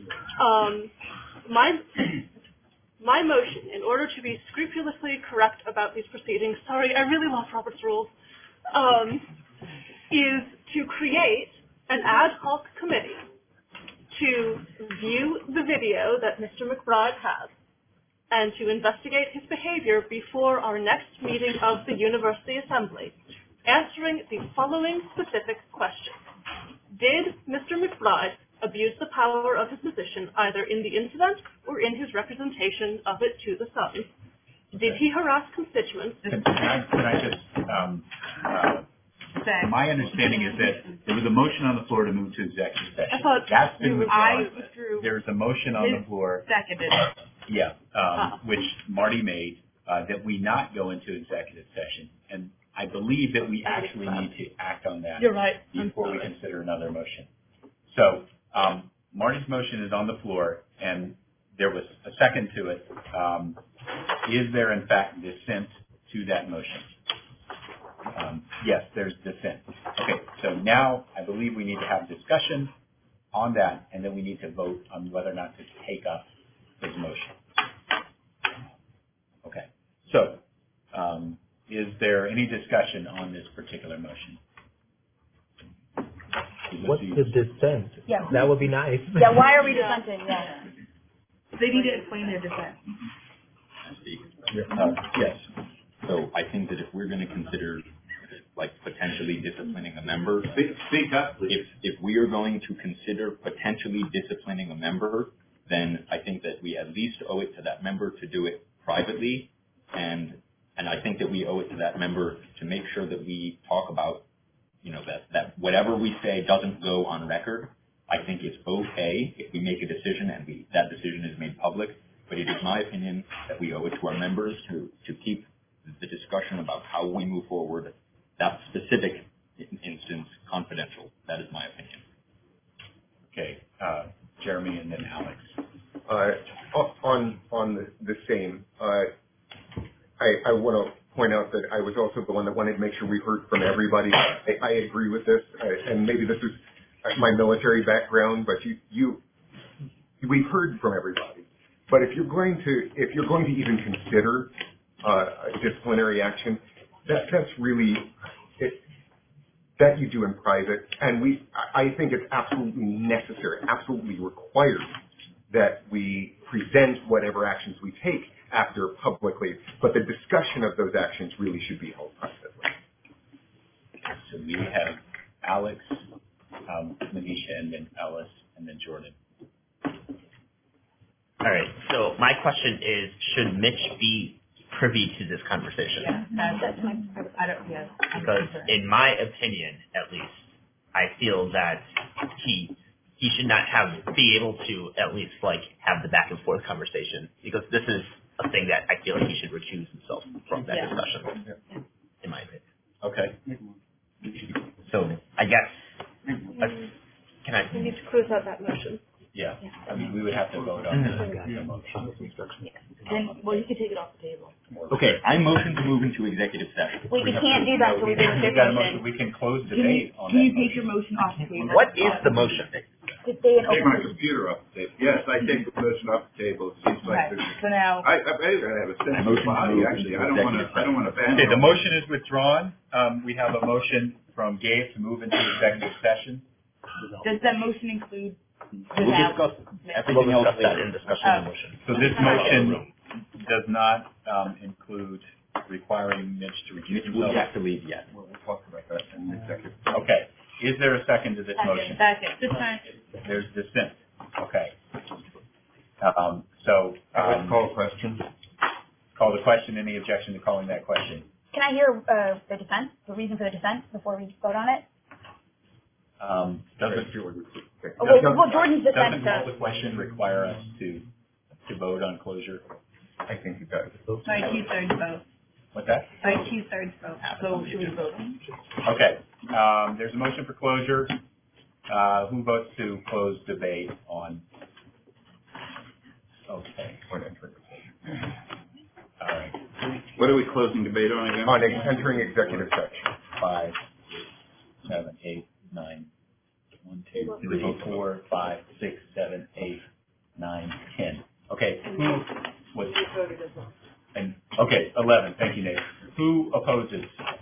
Speaker 11: My motion, in order to be scrupulously correct about these proceedings, sorry, I really love Robert's rules, is to create an ad hoc committee to view the video that Mr. McBride has and to investigate his behavior before our next meeting of the University Assembly, answering the following specific questions. Did Mr. McBride abuse the power of his position either in the incident or in his representation of it to the Sun? Did he harass constituents?
Speaker 6: Can I just, my understanding is that there was a motion on the floor to move to executive session.
Speaker 11: I thought
Speaker 6: That's been
Speaker 11: I
Speaker 6: withdrawn.
Speaker 11: withdrew.
Speaker 6: There's a motion on the floor.
Speaker 10: Seconded.
Speaker 6: Yeah, which Marty made, that we not go into executive session. And I believe that we actually need to act on that.
Speaker 11: You're right.
Speaker 6: Before we consider another motion. So, Marty's motion is on the floor, and there was a second to it. Is there, in fact, dissent to that motion? Yes, there's dissent. Okay, so now I believe we need to have discussion on that, and then we need to vote on whether or not to take up his motion. Okay, so is there any discussion on this particular motion?
Speaker 5: What's the dissent?
Speaker 12: Yeah.
Speaker 5: That would be nice.
Speaker 12: Yeah, why are we dissenting? Yeah.
Speaker 10: They need to explain their dissent.
Speaker 2: Yes. So I think that if we're going to consider like potentially disciplining a member,
Speaker 7: Speak up, please.
Speaker 2: if we are going to consider potentially disciplining a member, then I think that we at least owe it to that member to do it privately, and I think that we owe it to that member to make sure that we talk about, that whatever we say doesn't go on record. I think it's okay if we make a decision and that decision is made public, but it is my opinion that we owe it to our members to keep the discussion about how we move forward, that specific instance, confidential. That is my opinion.
Speaker 6: Okay, Jeremy and then Alex.
Speaker 8: On the same, I want to point out that I was also the one that wanted to make sure we heard from everybody. I agree with this, and maybe this is my military background, but we've heard from everybody. But if you're going to even consider disciplinary action, that's really that you do in private, and I think it's absolutely necessary, absolutely required that we present whatever actions we take after publicly, but the discussion of those actions really should be held privately.
Speaker 6: So we have Alex, Manisha, and then Ellis, and then Jordan.
Speaker 18: All right. So my question is, should Mitch be privy to this conversation?
Speaker 10: Yeah, that's my.
Speaker 18: Because in my opinion, at least, I feel that he should not be able to at least have the back and forth conversation, because this is a thing that I feel like he should recuse himself from that discussion.
Speaker 10: Yeah.
Speaker 18: In my opinion.
Speaker 6: Okay.
Speaker 18: So I guess
Speaker 11: We need to close out that motion.
Speaker 6: Yeah. I mean, we would have to vote on the motion.
Speaker 10: Then, well, you can take it off the table.
Speaker 2: Okay, I motion to move into executive session.
Speaker 12: We can't do that until we do the
Speaker 6: We've got a
Speaker 12: motion.
Speaker 6: motion. We can close debate on
Speaker 10: Can
Speaker 6: that
Speaker 10: you take
Speaker 6: motion.
Speaker 10: your motion off the table?
Speaker 18: What is the motion?
Speaker 12: To stay in
Speaker 7: Take my
Speaker 12: open.
Speaker 7: computer off the table. Yes, I take the motion off the table. It seems like
Speaker 10: Okay,
Speaker 7: there's.
Speaker 10: so now,
Speaker 7: I have a sense of
Speaker 2: motion to
Speaker 7: body,
Speaker 2: move
Speaker 7: actually.
Speaker 2: into
Speaker 7: I don't want to ban
Speaker 6: Okay, the
Speaker 7: it.
Speaker 6: motion is withdrawn. We have a motion from Gabe to move into executive session.
Speaker 10: does that motion include
Speaker 2: We'll discuss everything else later.
Speaker 18: in discussion of the motion.
Speaker 6: So this motion does not include requiring Mitch to recuse
Speaker 2: We'll
Speaker 6: himself.
Speaker 2: have to leave yet.
Speaker 8: We'll talk about that in executive.
Speaker 6: Okay. Is there a second to this motion?
Speaker 10: Second. This time.
Speaker 6: There's dissent. Okay.
Speaker 8: Let's call a question.
Speaker 6: Call the question. Any objection to calling that question?
Speaker 12: Can I hear the dissent, the reason for the dissent, before we vote on it?
Speaker 6: Doesn't
Speaker 12: Well, Jordan's dissent
Speaker 6: call
Speaker 12: does.
Speaker 6: the question require us to vote on closure?
Speaker 8: I think it does.
Speaker 10: By 2/3 vote.
Speaker 6: What's that?
Speaker 10: By 2/3 vote. So should we vote?
Speaker 6: Okay. There's a motion for closure. Who votes to close debate on? Okay. All right.
Speaker 7: What are we closing debate on again?
Speaker 8: On entering executive session.
Speaker 2: 5, 7, 8, 9, 1, 2, 3, 4, 5, 6, 7, 8, 9, 10. Okay, who was, and, okay, 11, thank you, Nate. Who opposes?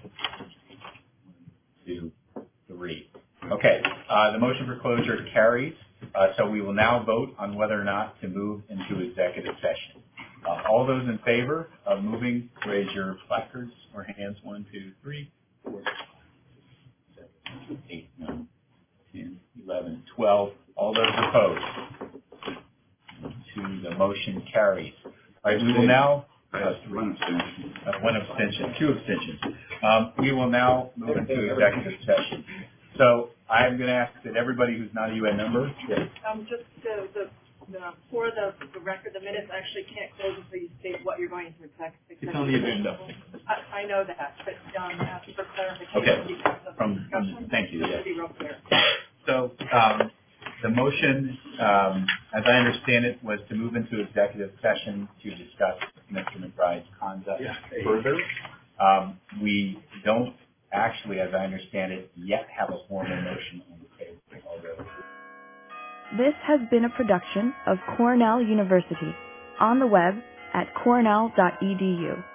Speaker 2: 2, 3. Okay, the motion for closure carries, so we will now vote on whether or not to move into executive session. All those in favor of moving, raise your placards or hands. 1, 2, 3, 4, 5, 6, 7, 8, 9, 10, 11, 12. All those opposed? 2, the motion carries. All right, we will now, one abstention, 2 abstentions. We will now move into executive session. So I'm going to ask that everybody who's not a UN member.
Speaker 16: Just for the record, the minutes actually can't close until you state what you're going to executive.
Speaker 2: It's on the agenda.
Speaker 16: I know that, but asking for clarification.
Speaker 2: Okay. Thank you.
Speaker 16: Just to be real clear.
Speaker 6: So the motion, as I understand it, was to move into executive session to discuss Mr. McBride's conduct further. We don't actually, as I understand it, yet have a formal motion on the table already.
Speaker 3: This has been a production of Cornell University, on the web at cornell.edu.